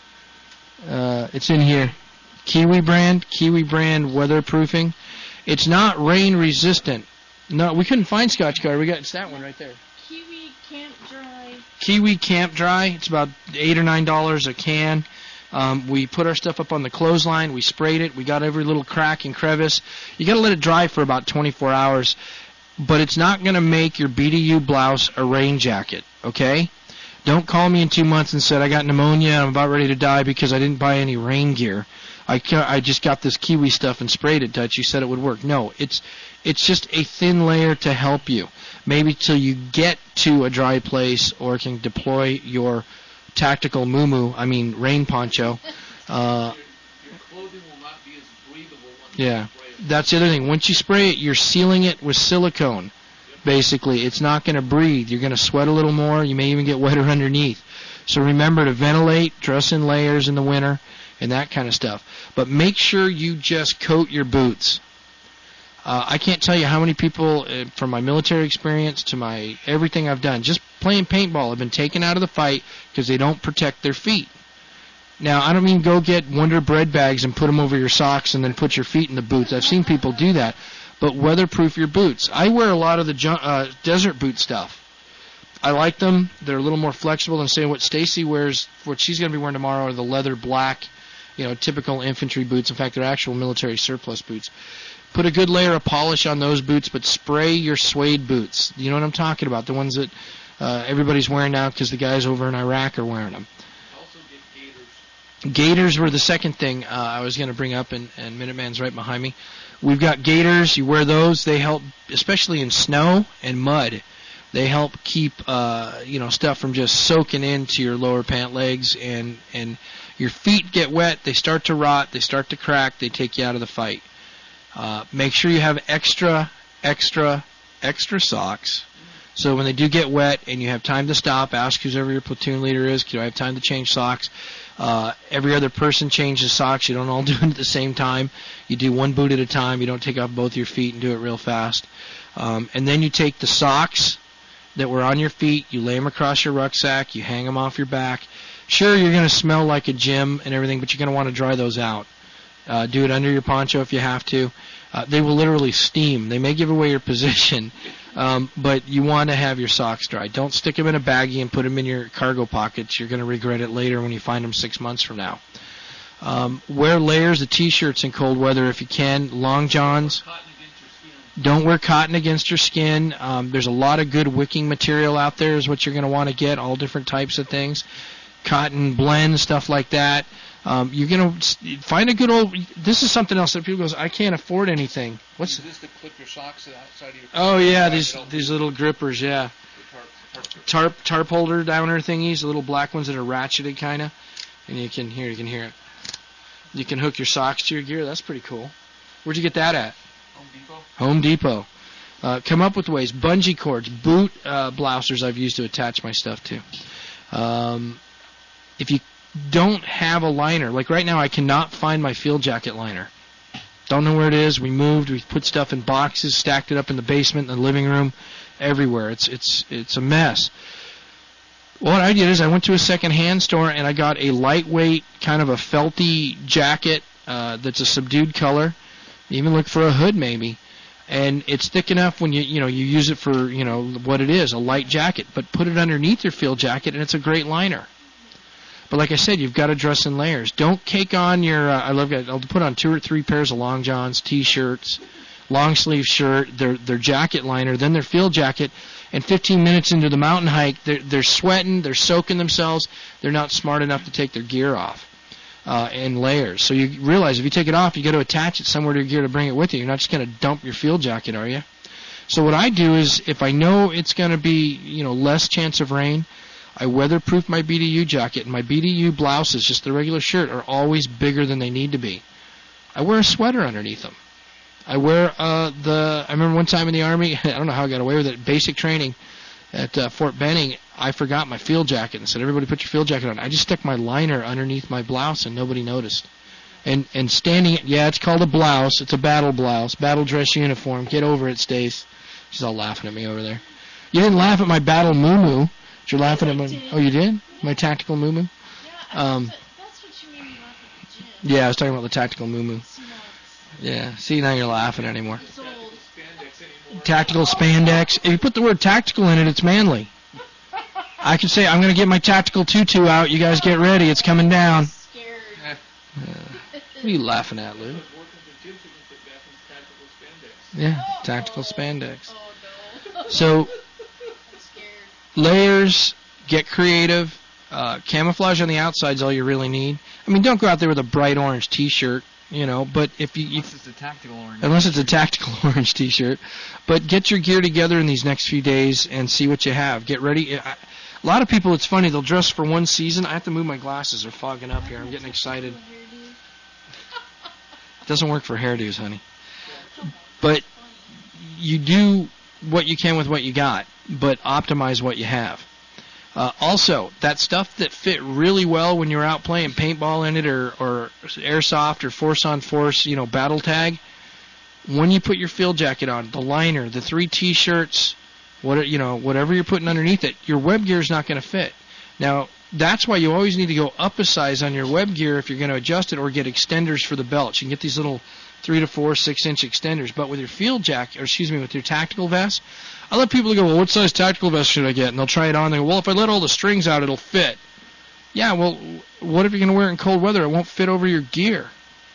Uh, it's in here. Kiwi brand. Kiwi brand weatherproofing. It's not rain resistant. No, we couldn't find Scotch Guard. We got it's that one right there. Kiwi Camp Dry. Kiwi Camp Dry. It's about eight or nine dollars a can. Um, we put our stuff up on the clothesline. We sprayed it. We got every little crack and crevice. You got to let it dry for about twenty-four hours. But it's not going to make your B D U blouse a rain jacket, okay? Don't call me in two months and say, I got pneumonia, I'm about ready to die because I didn't buy any rain gear. I, I just got this Kiwi stuff and sprayed it, Dutch. You said it would work. No, it's it's just a thin layer to help you, maybe till you get to a dry place or can deploy your tactical muumuu, I mean rain poncho. Uh, your, your clothing will not be as breathable once yeah. you spray it. That's the other thing. Once you spray it, you're sealing it with silicone, basically. It's not going to breathe. You're going to sweat a little more. You may even get wetter underneath. So remember to ventilate, dress in layers in the winter, and that kind of stuff. But make sure you just coat your boots. Uh, I can't tell you how many people, uh, from my military experience to my everything I've done, just playing paintball, have been taken out of the fight because they don't protect their feet. Now, I don't mean go get Wonder Bread bags and put them over your socks and then put your feet in the boots. I've seen people do that. But weatherproof your boots. I wear a lot of the ju- uh, desert boot stuff. I like them. They're a little more flexible than, say, what Stacy wears, what she's going to be wearing tomorrow are the leather black, you know, typical infantry boots. In fact, they're actual military surplus boots. Put a good layer of polish on those boots, but spray your suede boots. You know what I'm talking about, the ones that uh, everybody's wearing now because the guys over in Iraq are wearing them. Gaiters were the second thing uh, I was going to bring up, and, and Minuteman's right behind me. We've got gaiters. You wear those. They help, especially in snow and mud. They help keep uh, you know stuff from just soaking into your lower pant legs, and, and your feet get wet. They start to rot. They start to crack. They take you out of the fight. Uh, make sure you have extra, extra, extra socks. So when they do get wet and you have time to stop, ask whoever your platoon leader is, do I have time to change socks? Uh, every other person changes socks. You don't all do it at the same time. You do one boot at a time. You don't take off both your feet and do it real fast. Um, and then you take the socks that were on your feet, you lay them across your rucksack, you hang them off your back. Sure, you're going to smell like a gym and everything, but you're going to want to dry those out. Uh, do it under your poncho if you have to. Uh, they will literally steam. They may give away your position, um, but you want to have your socks dry. Don't stick them in a baggie and put them in your cargo pockets. You're going to regret it later when you find them six months from now. Um, wear layers of T-shirts in cold weather if you can. Long johns. Don't wear cotton against your skin. Um, there's a lot of good wicking material out there is what you're going to want to get, all different types of things. Cotton blends, stuff like that. Um, you're going to find a good old... This is something else that people go, I can't afford anything. What's Is this to clip your socks outside of your... Oh, yeah, these these little grippers, yeah. tarp tarp holder downer thingies, the little black ones that are ratcheted kind of, and you can here you can hear it. You can hook your socks to your gear. That's pretty cool. Where'd you get that at? Home Depot. Home Depot. Uh, come up with ways. Bungee cords, boot uh, blousers I've used to attach my stuff to. Um, if you don't have a liner, like right now I cannot find my field jacket liner. Don't know where it is. We moved. We put stuff in boxes, stacked it up in the basement, in the living room, everywhere. It's it's it's a mess. What I did is I went to a second-hand store and I got a lightweight, kind of a felty jacket uh, that's a subdued color. Even look for a hood maybe, and it's thick enough when you you know you use it for you know what it is, a light jacket. But put it underneath your field jacket and it's a great liner. But like I said, you've got to dress in layers. Don't cake on your. Uh, I love it. I'll put on two or three pairs of long johns, t-shirts, long sleeve shirt, their their jacket liner, then their field jacket. And fifteen minutes into the mountain hike, they're, they're sweating, they're soaking themselves, they're not smart enough to take their gear off uh, in layers. So you realize if you take it off, you got to attach it somewhere to your gear to bring it with you. You're not just going to dump your field jacket, are you? So what I do is if I know it's going to be, you know, less chance of rain, I weatherproof my B D U jacket, and my B D U blouses, just the regular shirt, are always bigger than they need to be. I wear a sweater underneath them. I wear uh, the. I remember one time in the Army. I don't know how I got away with it. Basic training at uh, Fort Benning. I forgot my field jacket and said, "Everybody, put your field jacket on." I just stuck my liner underneath my blouse, and nobody noticed. And and standing, yeah, it's called a blouse. It's a battle blouse, battle dress uniform. Get over it, Stace. She's all laughing at me over there. You didn't laugh at my battle moo-moo. You're laughing at my. Oh, you did? My tactical moo-moo. Yeah, um, that's what you made me laugh at the gym. Yeah, I was talking about the tactical moo-moo. Yeah, see, now you're laughing anymore. Tactical spandex. If you put the word tactical in it, it's manly. I could say, I'm going to get my tactical tutu out. You guys get ready. It's coming down. Uh, what are you laughing at, Lou? Yeah, tactical spandex. So, layers, get creative. Uh, camouflage on the outside is all you really need. I mean, don't go out there with a bright orange T-shirt. You know, but if you, unless it's a tactical orange, unless it's a tactical orange T-shirt, but get your gear together in these next few days and see what you have. Get ready. I, a lot of people, it's funny, they'll dress for one season. I have to move my glasses; they're fogging up here. I'm getting excited. It doesn't work for hairdos, honey. But you do what you can with what you got, but optimize what you have. Uh, also, that stuff that fit really well when you're out playing paintball in it or, or airsoft or force-on-force, you know, battle tag, when you put your field jacket on, the liner, the three T-shirts, what you know, whatever you're putting underneath it, your web gear is not going to fit. Now, that's why you always need to go up a size on your web gear if you're going to adjust it or get extenders for the belts. You can get these little three to four, six-inch extenders. But with your field jacket, or excuse me, with your tactical vest, I let people go, well, what size tactical vest should I get? And they'll try it on. They go, well, if I let all the strings out, it'll fit. Yeah, well, what if you're going to wear it in cold weather? It won't fit over your gear.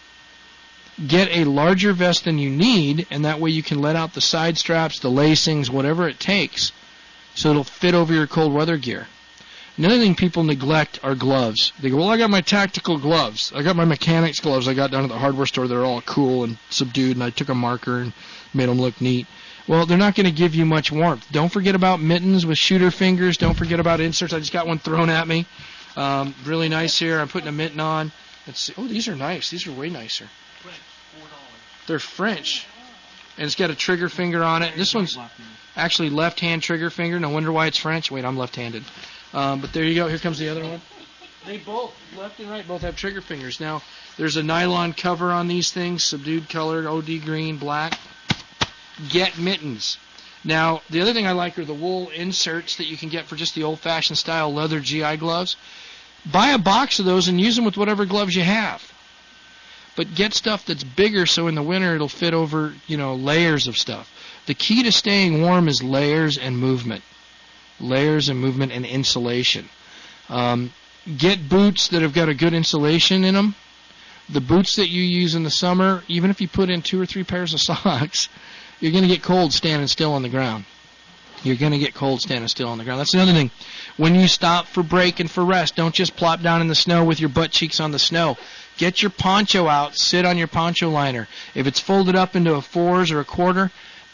Get a larger vest than you need, and that way you can let out the side straps, the lacings, whatever it takes, so it'll fit over your cold weather gear. Another thing people neglect are gloves. They go, well, I got my tactical gloves. I got my mechanics gloves I got down at the hardware store. They're all cool and subdued, and I took a marker and made them look neat. Well, they're not going to give you much warmth. Don't forget about mittens with shooter fingers. Don't forget about inserts. I just got one thrown at me. Um, really nice here. I'm putting a mitten on. Let's see. Oh, these are nice. These are way nicer. They're French. And it's got a trigger finger on it. This one's actually left-hand trigger finger. No wonder why it's French. Wait, I'm left-handed. Um, but there you go. Here comes the other one. They both, left and right, both have trigger fingers. Now, there's a nylon cover on these things, subdued color, O D green, black. Get mittens. Now, the other thing I like are the wool inserts that you can get for just the old-fashioned style leather G I gloves. Buy a box of those and use them with whatever gloves you have. But get stuff that's bigger so in the winter it'll fit over, you know, layers of stuff. The key to staying warm is layers and movement. Layers and movement and insulation. Um, get boots that have got a good insulation in them. The boots that you use in the summer, even if you put in two or three pairs of socks, you're going to get cold standing still on the ground. You're going to get cold standing still on the ground. That's another thing. When you stop for break and for rest, don't just plop down in the snow with your butt cheeks on the snow. Get your poncho out. Sit on your poncho liner. If it's folded up into a fours or a quarter,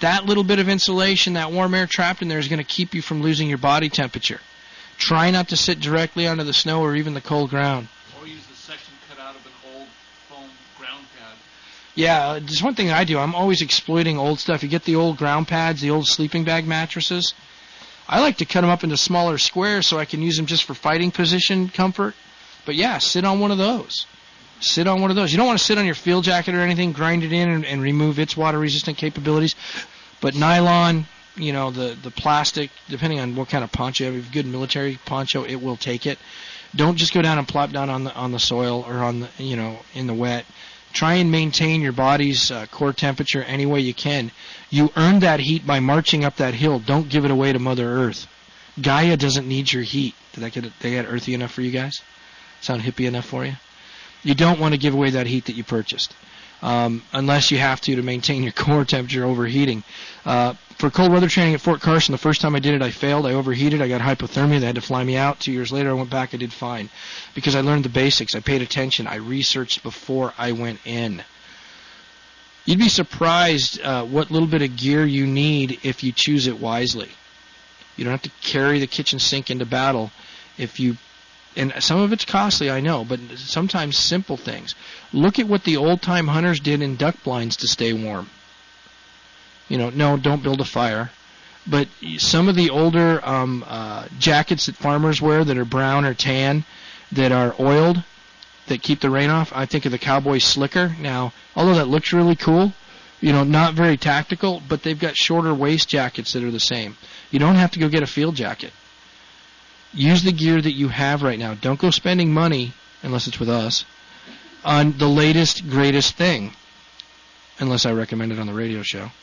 That little bit of insulation, that warm air trapped in there is going to keep you from losing your body temperature. Try not to sit directly onto the snow or even the cold ground. Or use the section cut out of an old foam ground pad. Yeah, just one thing I do. I'm always exploiting old stuff. You get the old ground pads, the old sleeping bag mattresses. I like to cut them up into smaller squares so I can use them just for fighting position comfort. But yeah, sit on one of those. Sit on one of those. You don't want to sit on your field jacket or anything, grind it in and, and remove its water-resistant capabilities. But nylon, you know, the, the plastic, depending on what kind of poncho you have, if you have a good military poncho, it will take it. Don't just go down and plop down on the on the soil or on the, you know, in the wet. Try and maintain your body's uh, core temperature any way you can. You earn that heat by marching up that hill. Don't give it away to Mother Earth. Gaia doesn't need your heat. Did that get it, they get earthy enough for you guys? Sound hippie enough for you? You don't want to give away that heat that you purchased, um, unless you have to to maintain your core temperature overheating. Uh, for cold weather training at Fort Carson, the first time I did it, I failed. I overheated. I got hypothermia. They had to fly me out. Two years later, I went back. I did fine because I learned the basics. I paid attention. I researched before I went in. You'd be surprised uh, what little bit of gear you need if you choose it wisely. You don't have to carry the kitchen sink into battle if you. And some of it's costly, I know, but sometimes simple things. Look at what the old-time hunters did in duck blinds to stay warm. You know, no, don't build a fire. But some of the older um, uh, jackets that farmers wear that are brown or tan, that are oiled, that keep the rain off, I think of the Cowboy Slicker. Now, although that looks really cool, you know, not very tactical, but they've got shorter waist jackets that are the same. You don't have to go get a field jacket. Use the gear that you have right now. Don't go spending money, unless it's with us, on the latest, greatest thing, unless I recommend it on the radio show.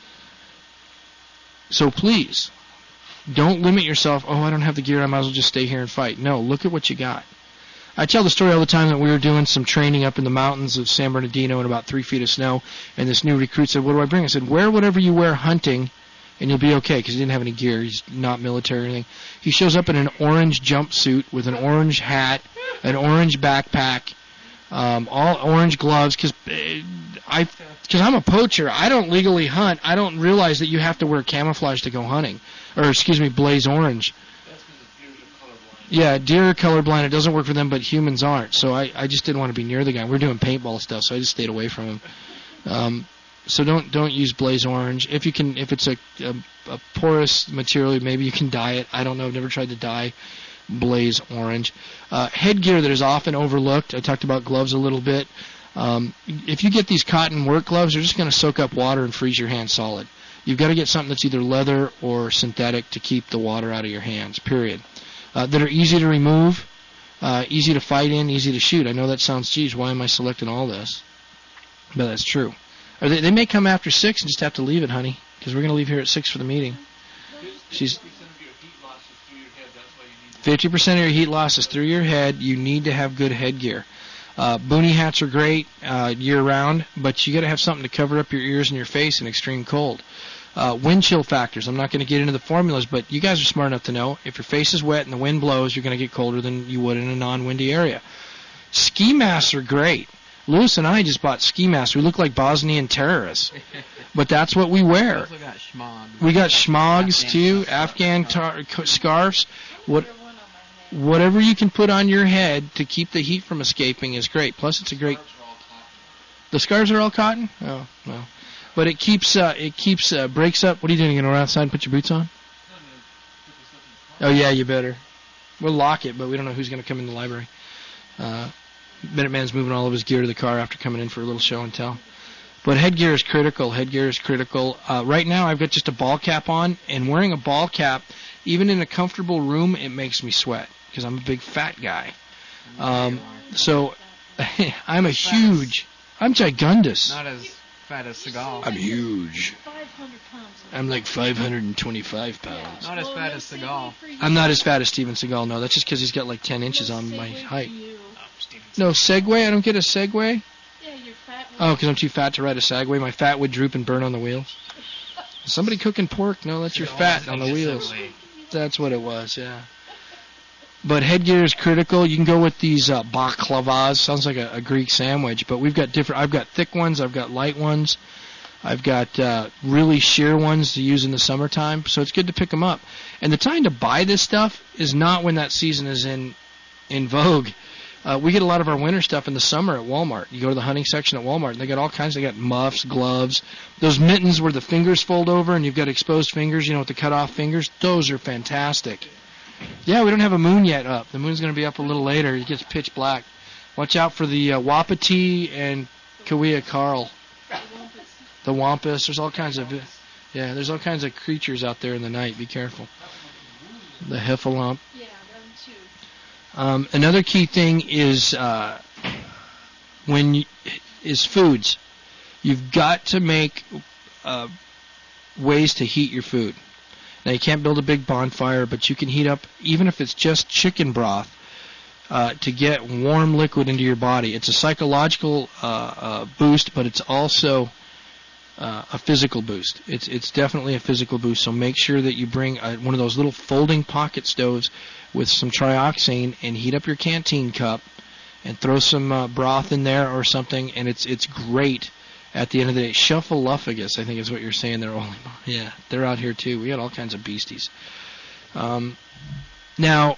So please, don't limit yourself, oh, I don't have the gear, I might as well just stay here and fight. No, look at what you got. I tell the story all the time that we were doing some training up in the mountains of San Bernardino in about three feet of snow, and this new recruit said, what do I bring? I said, wear whatever you wear hunting, and you'll be okay, because he didn't have any gear. He's not military or anything. He shows up in an orange jumpsuit with an orange hat, an orange backpack, um, all orange gloves, because I, because I'm a poacher. I don't legally hunt. I don't realize that you have to wear camouflage to go hunting, or excuse me, blaze orange. Yeah, deer are colorblind. It doesn't work for them, but humans aren't. So I, I just didn't want to be near the guy. We're doing paintball stuff, so I just stayed away from him. Um, so don't don't use blaze orange. If you can, if it's a, a, a porous material, maybe you can dye it. I don't know. I've never tried to dye blaze orange. Uh, headgear that is often overlooked. I talked about gloves a little bit. Um, if you get these cotton work gloves, they're just going to soak up water and freeze your hands solid. You've got to get something that's either leather or synthetic to keep the water out of your hands, period. Uh, that are easy to remove, uh, easy to fight in, easy to shoot. I know that sounds, geez, why am I selecting all this? But that's true. Or they, they may come after six and just have to leave it, honey, because we're going to leave here at six for the meeting. She's fifty percent of your heat loss is through your head. You need to have good headgear. Uh, boonie hats are great uh, year-round, but you got to have something to cover up your ears and your face in extreme cold. Uh, wind chill factors. I'm not going to get into the formulas, but you guys are smart enough to know if your face is wet and the wind blows, you're going to get colder than you would in a non-windy area. Ski masks are great. Lewis and I just bought ski masks. We look like Bosnian terrorists, but that's what we wear. We also got schmog. We got schmogs Afghan too, Afghan tar- scarves. What, whatever you can put on your head to keep the heat from escaping is great. Plus, it's a great. The scarves are all cotton? Oh, well. But it keeps, uh, it keeps, uh, breaks up. What are you doing? You going to run outside and put your boots on? Oh, yeah, you better. We'll lock it, but we don't know who's going to come in the library. Uh, Minuteman's moving all of his gear to the car after coming in for a little show and tell. But headgear is critical. Headgear is critical. Uh, right now, I've got just a ball cap on, and wearing a ball cap, even in a comfortable room, it makes me sweat because I'm a big fat guy. Um, so I'm a huge, I'm gigundous. Not as fat as Seagal. I'm huge. I'm like five hundred twenty-five pounds. Not as fat as Seagal. I'm not as fat as Steven Seagal, no. That's just because he's got like ten inches on my height. No, Segway? I don't get a Segway? Yeah, you're fat. Oh, because I'm too fat to ride a Segway? My fat would droop and burn on the wheels? Somebody cooking pork? No, that's your fat on the wheels. That's what it was, yeah. But headgear is critical. You can go with these uh, baklavas. Sounds like a, a Greek sandwich, but we've got different. I've got thick ones. I've got light ones. I've got uh, really sheer ones to use in the summertime, so it's good to pick them up. And the time to buy this stuff is not when that season is in in vogue. Uh, we get a lot of our winter stuff in the summer at Walmart. You go to the hunting section at Walmart, and they got all kinds. They got muffs, gloves, those mittens where the fingers fold over and you've got exposed fingers, you know, with the cut-off fingers. Those are fantastic. Yeah, we don't have a moon yet up. The moon's going to be up a little later. It gets pitch black. Watch out for the uh, Wapiti and Kawia Carl. The wampus. There's all kinds of, yeah, there's all kinds of creatures out there in the night. Be careful. The heffalump. Yeah, them too. Um, another key thing is uh, when you, is foods. You've got to make uh, ways to heat your food. Now, you can't build a big bonfire, but you can heat up, even if it's just chicken broth, uh, to get warm liquid into your body. It's a psychological uh, uh, boost, but it's also uh, a physical boost. It's it's definitely a physical boost, so make sure that you bring a, one of those little folding pocket stoves with some trioxane and heat up your canteen cup and throw some uh, broth in there or something, and it's it's great. At the end of the day, Shuffleupagus, I think is what you're saying there, Oli. Yeah, they're out here too. We got all kinds of beasties. Um, now,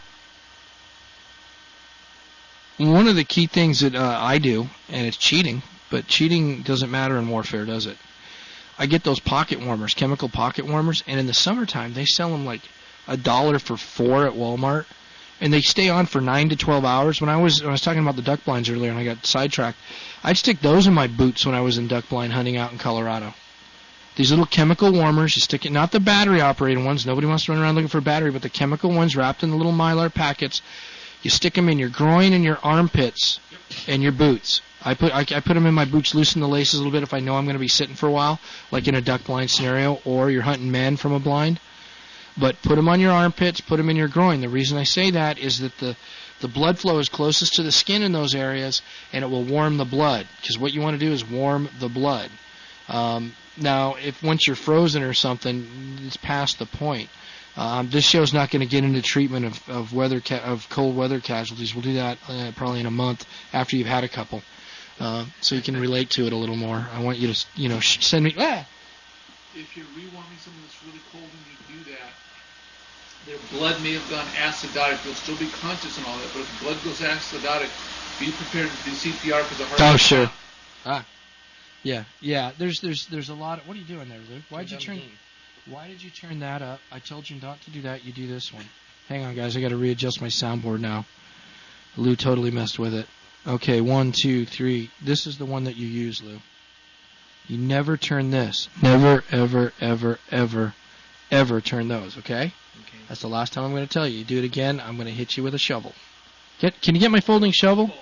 one of the key things that uh, I do, and it's cheating, but cheating doesn't matter in warfare, does it? I get those pocket warmers, chemical pocket warmers, and in the summertime, they sell them like a dollar for four at Walmart, and they stay on for nine to twelve hours. When I was when I was talking about the duck blinds earlier and I got sidetracked, I'd stick those in my boots when I was in duck blind hunting out in Colorado. These little chemical warmers, you stick it, not the battery-operated ones. Nobody wants to run around looking for a battery, but the chemical ones wrapped in the little Mylar packets. You stick them in your groin and your armpits and your boots. I put I, I put them in my boots, loosen the laces a little bit if I know I'm going to be sitting for a while, like in a duck blind scenario, or you're hunting men from a blind. But put them on your armpits, put them in your groin. The reason I say that is that the, the blood flow is closest to the skin in those areas, and it will warm the blood. Because what you want to do is warm the blood. Um, now, if once you're frozen or something, it's past the point. Um, this show's not going to get into treatment of of weather ca- of cold weather casualties. We'll do that uh, probably in a month after you've had a couple, uh, so you can relate to it a little more. I want you to, you know, sh- send me. Ah! If you're rewarming someone that's really cold and you do that, their blood may have gone acidotic. They'll still be conscious and all that, but if the blood goes acidotic, be prepared to do C P R because the heart. Oh, sure. Down. Ah, yeah, yeah. There's, there's, there's a lot of. What are you doing there, Lou? Why did you turn? Why did you turn that up? I told you not to do that. You do this one. Hang on, guys. I got to readjust my soundboard now. Lou totally messed with it. Okay, one, two, three. This is the one that you use, Lou. You never turn this. Never, ever, ever, ever, ever turn those. Okay? Okay. That's the last time I'm going to tell you. You do it again, I'm going to hit you with a shovel. Get? Can you get my folding shovel?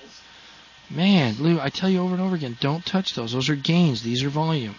Man, Lou, I tell you over and over again, don't touch those. Those are gains. These are volume.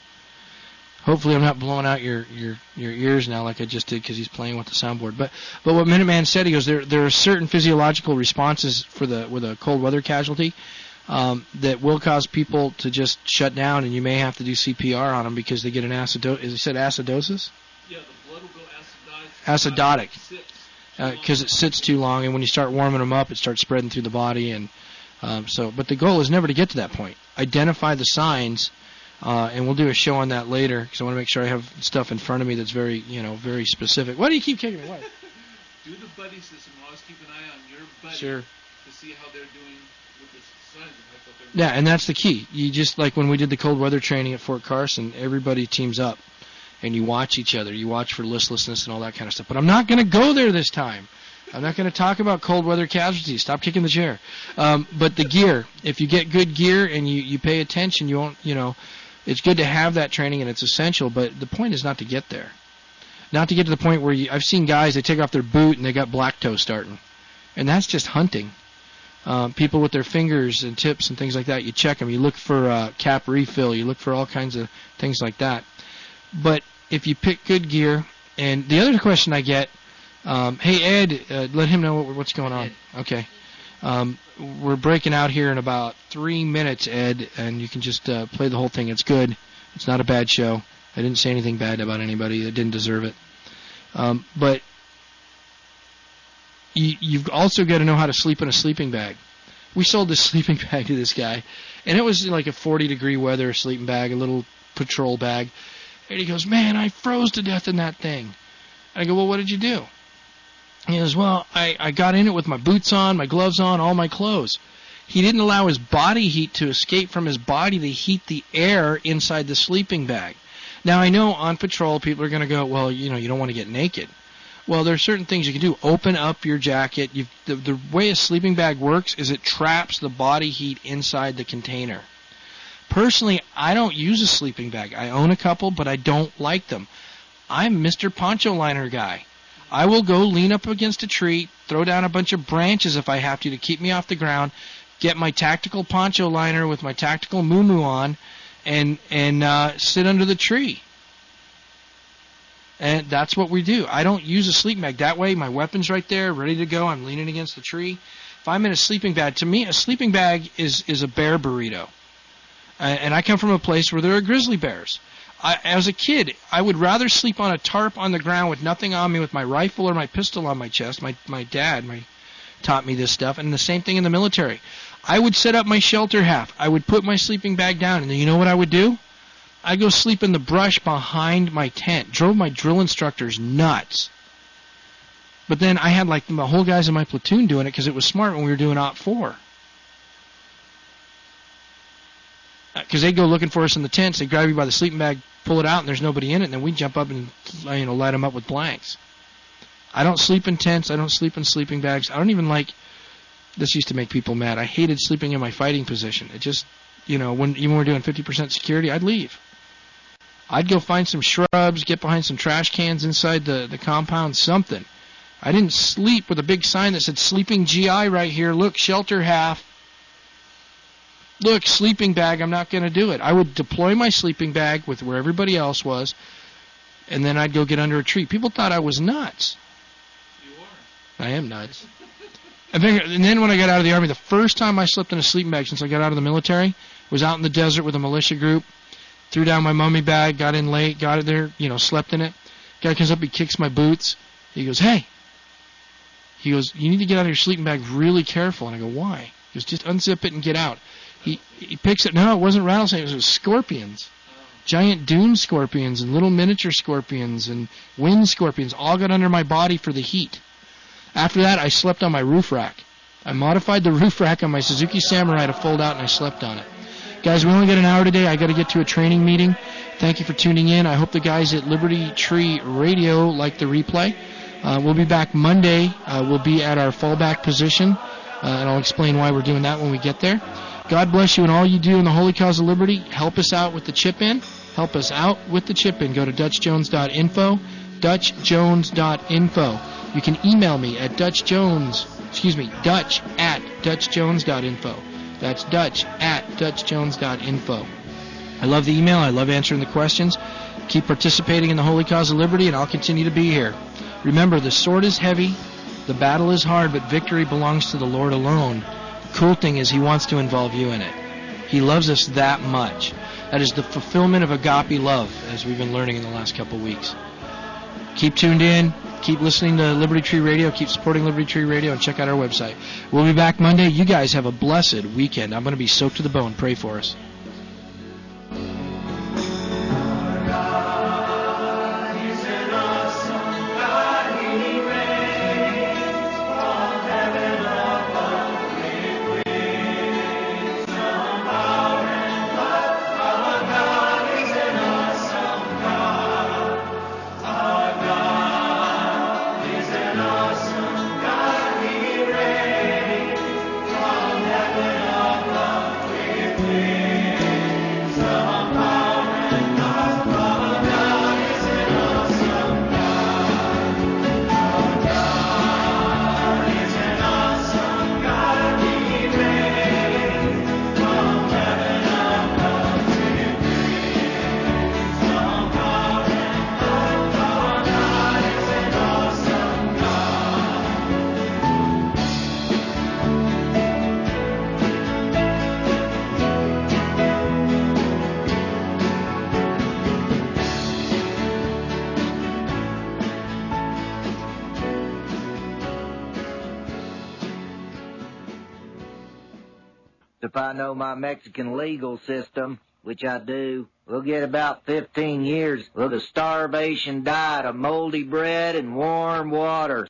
Hopefully I'm not blowing out your, your, your ears now like I just did because he's playing with the soundboard. But but what Minuteman said, he goes, there there are certain physiological responses for the with a cold weather casualty um, that will cause people to just shut down, and you may have to do C P R on them because they get an acido. Is he said acidosis? Yeah, the blood will go acidotic. Acidotic. Because uh, it sits too long, and when you start warming them up, it starts spreading through the body, and um, so. But the goal is never to get to that point. Identify the signs. Uh, and we'll do a show on that later because I want to make sure I have stuff in front of me that's very, you know, very specific. Why do you keep kicking me? What? Do the buddy system. Always keep an eye on your buddy sure. to see how they're doing with the signs. Yeah, and that's the key. You just, like when we did the cold weather training at Fort Carson, everybody teams up, and you watch each other. You watch for listlessness and all that kind of stuff. But I'm not going to go there this time. I'm not going to talk about cold weather casualties. Stop kicking the chair. Um, but the gear, if you get good gear and you, you pay attention, you won't, you know, it's good to have that training, and it's essential, but the point is not to get there. Not to get to the point where you, I've seen guys, they take off their boot, and they got black toe starting. And that's just hunting. Um, people with their fingers and tips and things like that, you check them. You look for uh, cap refill. You look for all kinds of things like that. But if you pick good gear, and the other question I get, um, hey, Ed, uh, let him know what, what's going on. Okay. Um, we're breaking out here in about three minutes, Ed, and you can just uh, play the whole thing. It's good. It's not a bad show. I didn't say anything bad about anybody that didn't deserve it. Um, but you, you've also got to know how to sleep in a sleeping bag. We sold this sleeping bag to this guy, and it was like a forty-degree weather sleeping bag, a little patrol bag. And he goes, man, I froze to death in that thing. I go, well, what did you do? He goes, well, I, I got in it with my boots on, my gloves on, all my clothes. He didn't allow his body heat to escape from his body to heat the air inside the sleeping bag. Now, I know on patrol people are going to go, well, you know, you don't want to get naked. Well, there are certain things you can do. Open up your jacket. You've, the, the way a sleeping bag works is it traps the body heat inside the container. Personally, I don't use a sleeping bag. I own a couple, but I don't like them. I'm Mister Poncho Liner guy. I will go lean up against a tree, throw down a bunch of branches if I have to to keep me off the ground, get my tactical poncho liner with my tactical moo-moo on, and and uh, sit under the tree. And that's what we do. I don't use a sleeping bag. That way, my weapon's right there, ready to go. I'm leaning against the tree. If I'm in a sleeping bag, to me, a sleeping bag is, is a bear burrito. Uh, and I come from a place where there are grizzly bears. I, as a kid, I would rather sleep on a tarp on the ground with nothing on me, with my rifle or my pistol on my chest. My my dad my, taught me this stuff, and the same thing in the military. I would set up my shelter half. I would put my sleeping bag down, and then you know what I would do? I'd go sleep in the brush behind my tent. Drove my drill instructors nuts. But then I had like the whole guys in my platoon doing it because it was smart when we were doing Op four. Because they'd go looking for us in the tents, they'd grab you by the sleeping bag, pull it out, and there's nobody in it, and then we'd jump up and, you know, light them up with blanks. I don't sleep in tents. I don't sleep in sleeping bags. I don't even like, this used to make people mad. I hated sleeping in my fighting position. It just, you know, when even when we were doing fifty percent security, I'd leave. I'd go find some shrubs, get behind some trash cans inside the, the compound, something. I didn't sleep with a big sign that said sleeping G I right here. Look, shelter half. Look, sleeping bag, I'm not going to do it. I would deploy my sleeping bag with where everybody else was, and then I'd go get under a tree. People thought I was nuts. You are. I am nuts. And then when I got out of the Army, the first time I slept in a sleeping bag since I got out of the military was out in the desert with a militia group. Threw down my mummy bag, got in late, got it there, you know, slept in it. Guy comes up, he kicks my boots. He goes, hey. He goes, you need to get out of your sleeping bag really careful. And I go, why? He goes, just unzip it and get out. He he picks it. No, it wasn't rattlesnakes. It was scorpions. Giant dune scorpions and little miniature scorpions and wind scorpions all got under my body for the heat. After that, I slept on my roof rack. I modified the roof rack on my Suzuki Samurai to fold out, and I slept on it. Guys, we only got an hour today. I got to get to a training meeting. Thank you for tuning in. I hope the guys at Liberty Tree Radio like the replay. Uh, we'll be back Monday. Uh, we'll be at our fallback position, uh, and I'll explain why we're doing that when we get there. God bless you and all you do in the holy cause of liberty. Help us out with the chip-in. Help us out with the chip-in. Go to Dutch Jones dot info, Dutch Jones dot info. You can email me at Dutch Jones, excuse me, Dutch at Dutch Jones dot info. That's Dutch at Dutch Jones dot info. I love the email. I love answering the questions. Keep participating in the holy cause of liberty, and I'll continue to be here. Remember, the sword is heavy, the battle is hard, but victory belongs to the Lord alone. The cool thing is He wants to involve you in it. He loves us that much. That is the fulfillment of agape love, as we've been learning in the last couple of weeks. Keep tuned in. Keep listening to Liberty Tree Radio. Keep supporting Liberty Tree Radio, and check out our website. We'll be back Monday. You guys have a blessed weekend. I'm going to be soaked to the bone. Pray for us. If I know my Mexican legal system, which I do, we'll get about fifteen years of the starvation diet of moldy bread and warm water.